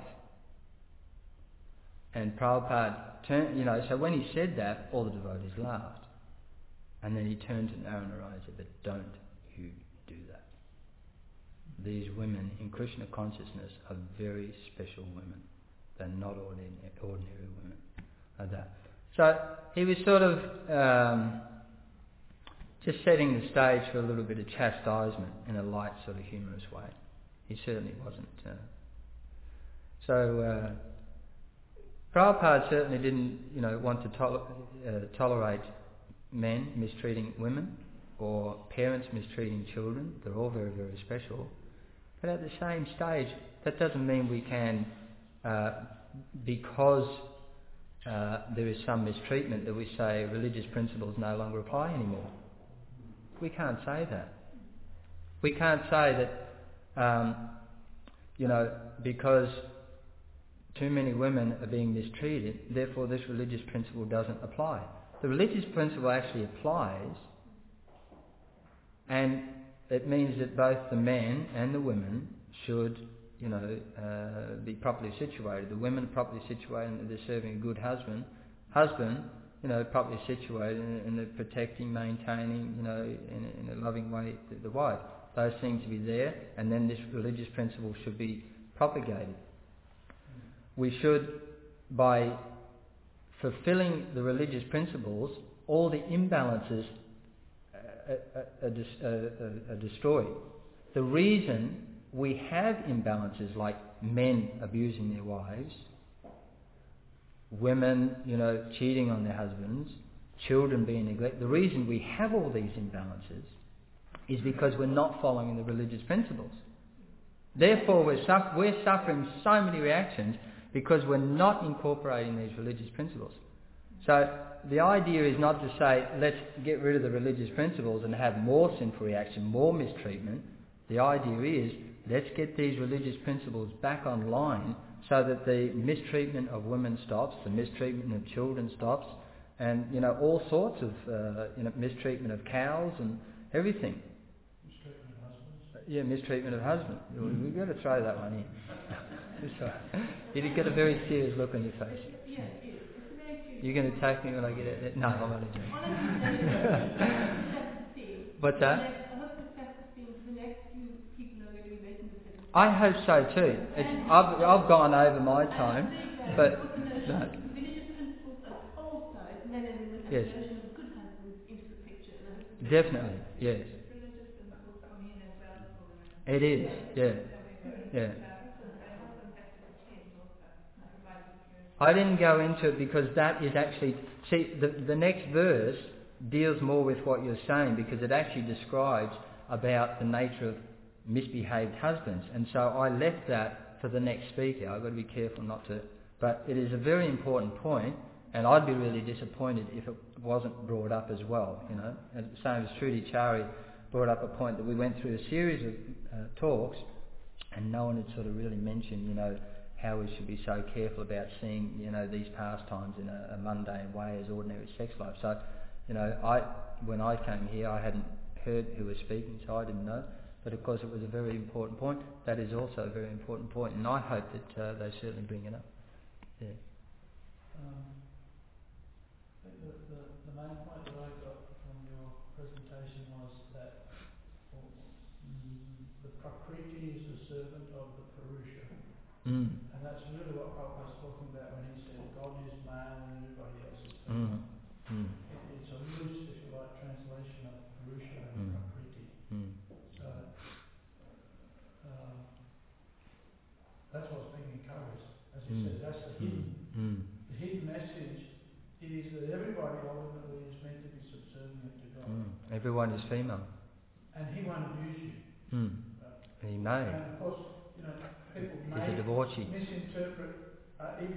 And Prabhupada turned, you know, so when he said that, all the devotees laughed. And then he turned to Narayana and said, but don't you do that. These women in Krishna consciousness are very special women. They're not ordinary, ordinary women like that. So he was sort of um, just setting the stage for a little bit of chastisement in a light, sort of humorous way. He certainly wasn't. Uh, so uh, Prabhupada certainly didn't, you know, want to tol- uh, tolerate men mistreating women or parents mistreating children. They're all very, very special. But at the same stage, that doesn't mean we can, uh, because uh, there is some mistreatment, that we say religious principles no longer apply anymore. We can't say that. We can't say that, um, you know, because too many women are being mistreated, therefore this religious principle doesn't apply. The religious principle actually applies, and it means that both the men and the women should, you know, uh, be properly situated. The women properly situated and they're serving a good husband. Husband, you know, properly situated and they're protecting, maintaining, you know, in, in a loving way the, the wife. Those things to be there, and then this religious principle should be propagated. We should, by fulfilling the religious principles, all the imbalances are, are, are, dis, are, are destroyed. The reason we have imbalances like men abusing their wives, women, you know, cheating on their husbands, children being neglected, the reason we have all these imbalances is because we're not following the religious principles. Therefore, we're, suff- we're suffering so many reactions because we're not incorporating these religious principles. So the idea is not to say, let's get rid of the religious principles and have more sinful reaction, more mistreatment. The idea is, let's get these religious principles back online so that the mistreatment of women stops, the mistreatment of children stops, and, you know, all sorts of, uh, you know, mistreatment of cows and everything. Mistreatment of husbands? Yeah, mistreatment of husbands. We've got to throw that one in. You get a very serious look on your face. Yeah, it is. It's a very serious. You're going to take me when I get it? No, I'm only joking. Honestly, What's that? I hope this sets the scene for the next few people who are going to be making the presentation. I hope so too. It's, I've, I've gone over my time, but no. Religious principles are also, and then we would have Yes. the notion of good husbands into the picture. And I hope Definitely, yes. religious principles come in as well. It is, yeah, yeah. I didn't go into it because that is actually, see, the, the next verse deals more with what you're saying because it actually describes about the nature of misbehaved husbands. And so I left that for the next speaker. I've got to be careful not to, but it is a very important point, and I'd be really disappointed if it wasn't brought up as well, you know. And the same as Trudy Chari brought up a point that we went through a series of uh, talks and no one had sort of really mentioned, you know, how we should be so careful about seeing, you know, these pastimes in a, a mundane way as ordinary sex life. So, you know, I when I came here, I hadn't heard who was speaking, so I didn't know. But of course, it was a very important point. That is also a very important point, and I hope that uh, they certainly bring it up. Yeah. Um, I think the, the, the main point that I got from your presentation was that mm, the Prakriti is the servant of the Purusha. Mm. And that's really what Prabhupada was talking about when he said God is male and everybody else is Mm. female. Mm. It, it's a loose, if you like, translation of Purusha and Mm. Prakriti. Mm. So uh, that's what's being encouraged. As you Mm. said, that's the hidden, Mm. the hidden message is that everybody ultimately is meant to be subservient to God. Mm. Everyone is female. And He won't abuse you. Mm. And he may. And of course, you know, people He's may a debauchee. misinterpret uh, even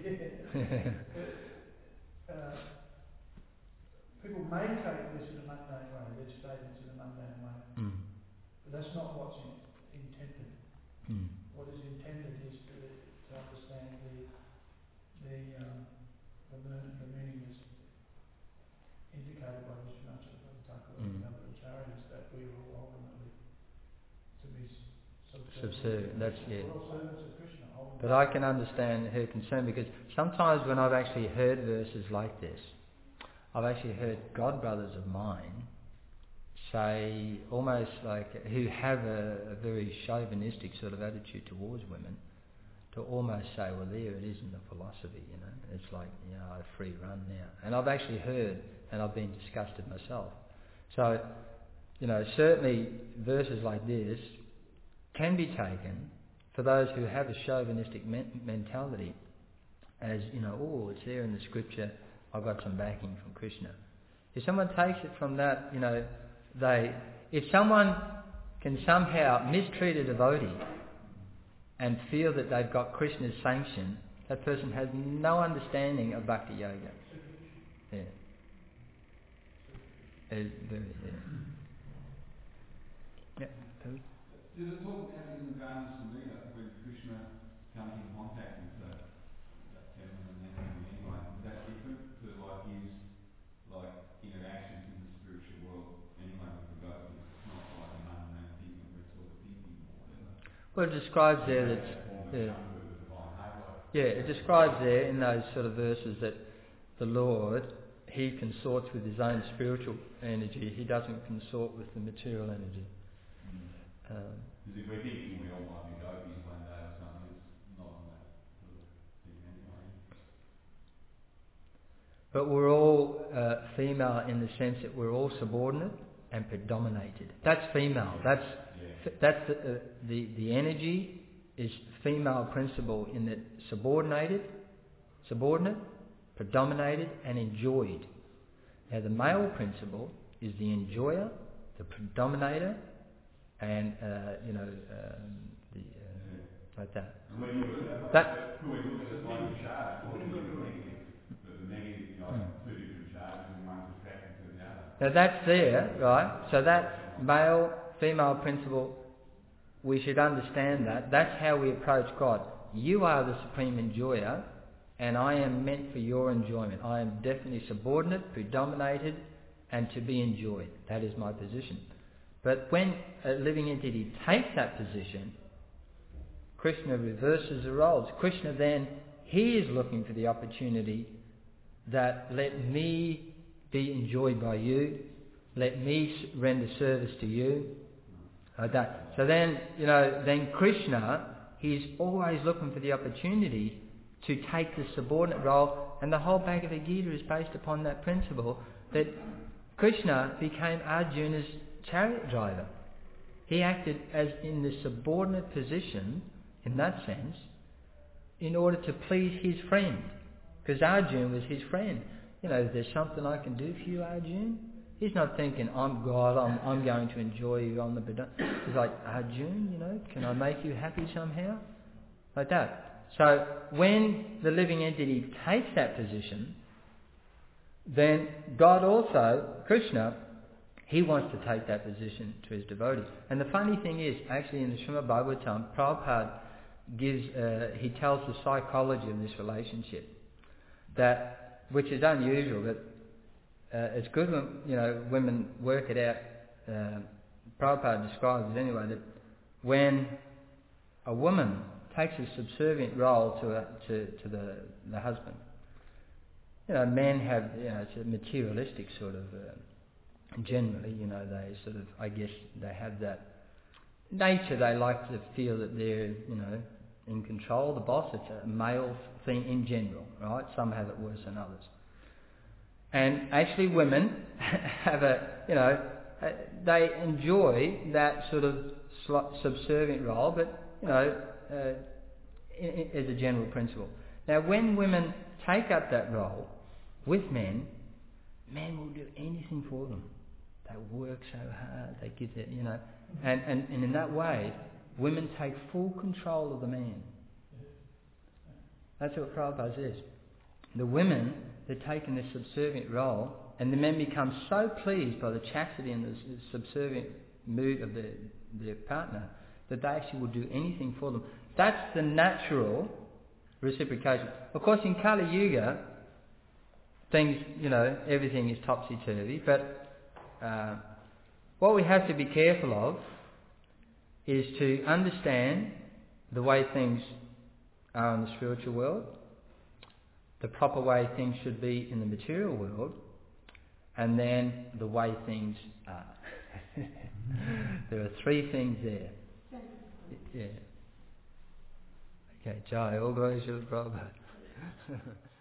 uh, people may take this in a mundane way, their statements in a mundane way. Mm. But that's not what's in, intended. Mm. What is intended is to, to understand the the um, the, meaning, the meaning is indicated by Vishwanath Thakur and Mm. other acharyas that we are all ultimately to be subservient. Subservient, that's, yeah. We're all servants of Krishna. Ultimately. But I can understand her concern because sometimes when I've actually heard verses like this, I've actually heard God brothers of mine say, almost like, who have a, a very chauvinistic sort of attitude towards women, to almost say, well, there it is in the philosophy, you know. It's like, you know, a free run now. And I've actually heard, and I've been disgusted myself. So, you know, certainly verses like this can be taken for those who have a chauvinistic men- mentality as, you know, oh, it's there in the scripture, I've got some backing from Krishna. If someone takes it from that, you know, they, if someone can somehow mistreat a devotee and feel that they've got Krishna's sanction, that person has no understanding of bhakti yoga. Yeah. It's very, yeah. Yeah. Does it talk about in the Garden Samhita when Krishna comes in contact with that, that feminine energy anyway? Is that different to like his like interactions in the spiritual world anyway with the devotees? It's not like a mundane thing that we're sort of thinking or whatever. Well, it describes there that, yeah, yeah, it describes there in those sort of verses that the Lord, He consorts with His own spiritual energy. He doesn't consort with the material energy. Um, Because if we're thinking we all might be gopis one day or something, it's not on that sort of thing anyway. But we're all uh, female in the sense that we're all subordinate and predominated. That's female. That's Yeah. that's the, uh, the the energy is female principle in that subordinated, subordinate, predominated, and enjoyed. Now the male principle is the enjoyer, the predominator, and uh, you know um, the uh, like that. And when you look at That. when we look at it like a charge, what do you look at negative? But the negative, you know, Hmm. two different charges and one's attracted to the other. Now that's there, right? So that male, female principle, we should understand that. That's how we approach God. You are the supreme enjoyer, and I am meant for your enjoyment. I am definitely subordinate, predominated, and to be enjoyed. That is my position. But when a living entity takes that position, Krishna reverses the roles. Krishna then, he is looking for the opportunity that let me be enjoyed by you, let me render service to you, Like that. So then, you know, then Krishna, he's always looking for the opportunity to take the subordinate role, and the whole Bhagavad Gita is based upon that principle that Krishna became Arjuna's chariot driver. He acted as in the subordinate position, in that sense, in order to please his friend. Because Arjuna was his friend. You know, is there something I can do for you, Arjuna? He's not thinking, I'm God, I'm, I'm going to enjoy you on the Buddha. He's like, Arjuna, you know, can I make you happy somehow? Like that. So when the living entity takes that position, then God also, Krishna, he wants to take that position to his devotees. And the funny thing is, actually in the Srimad Bhagavatam, Prabhupada gives, uh, he tells the psychology of this relationship, that, which is unusual, but uh, it's good when, you know, women work it out. Uh, Prabhupada describes it anyway, that when a woman takes a subservient role to a, to, to the, the husband, you know, men have, you know, it's a materialistic sort of, uh, generally, you know, they sort of, I guess, they have that nature, they like to feel that they're, you know, in control, the boss. It's a male thing in general, right? Some have it worse than others. And actually women have a, you know, they enjoy that sort of subservient role, but, you know, uh, in, in, as a general principle. Now, when women take up that role with men, men will do anything for them. They work so hard, they give their, you know, and, and, and in that way, women take full control of the man. That's what Prabhupada says. The women, they're taking this subservient role, and the men become so pleased by the chastity and the subservient mood of their, their partner that they actually will do anything for them. That's the natural reciprocation. Of course, in Kali Yuga, things, you know, everything is topsy-turvy, but uh, what we have to be careful of is to understand the way things are in the spiritual world, the proper way things should be in the material world, and then the way things are. There are three things there. Yeah. Okay, Jai, all glories to Prabhupada.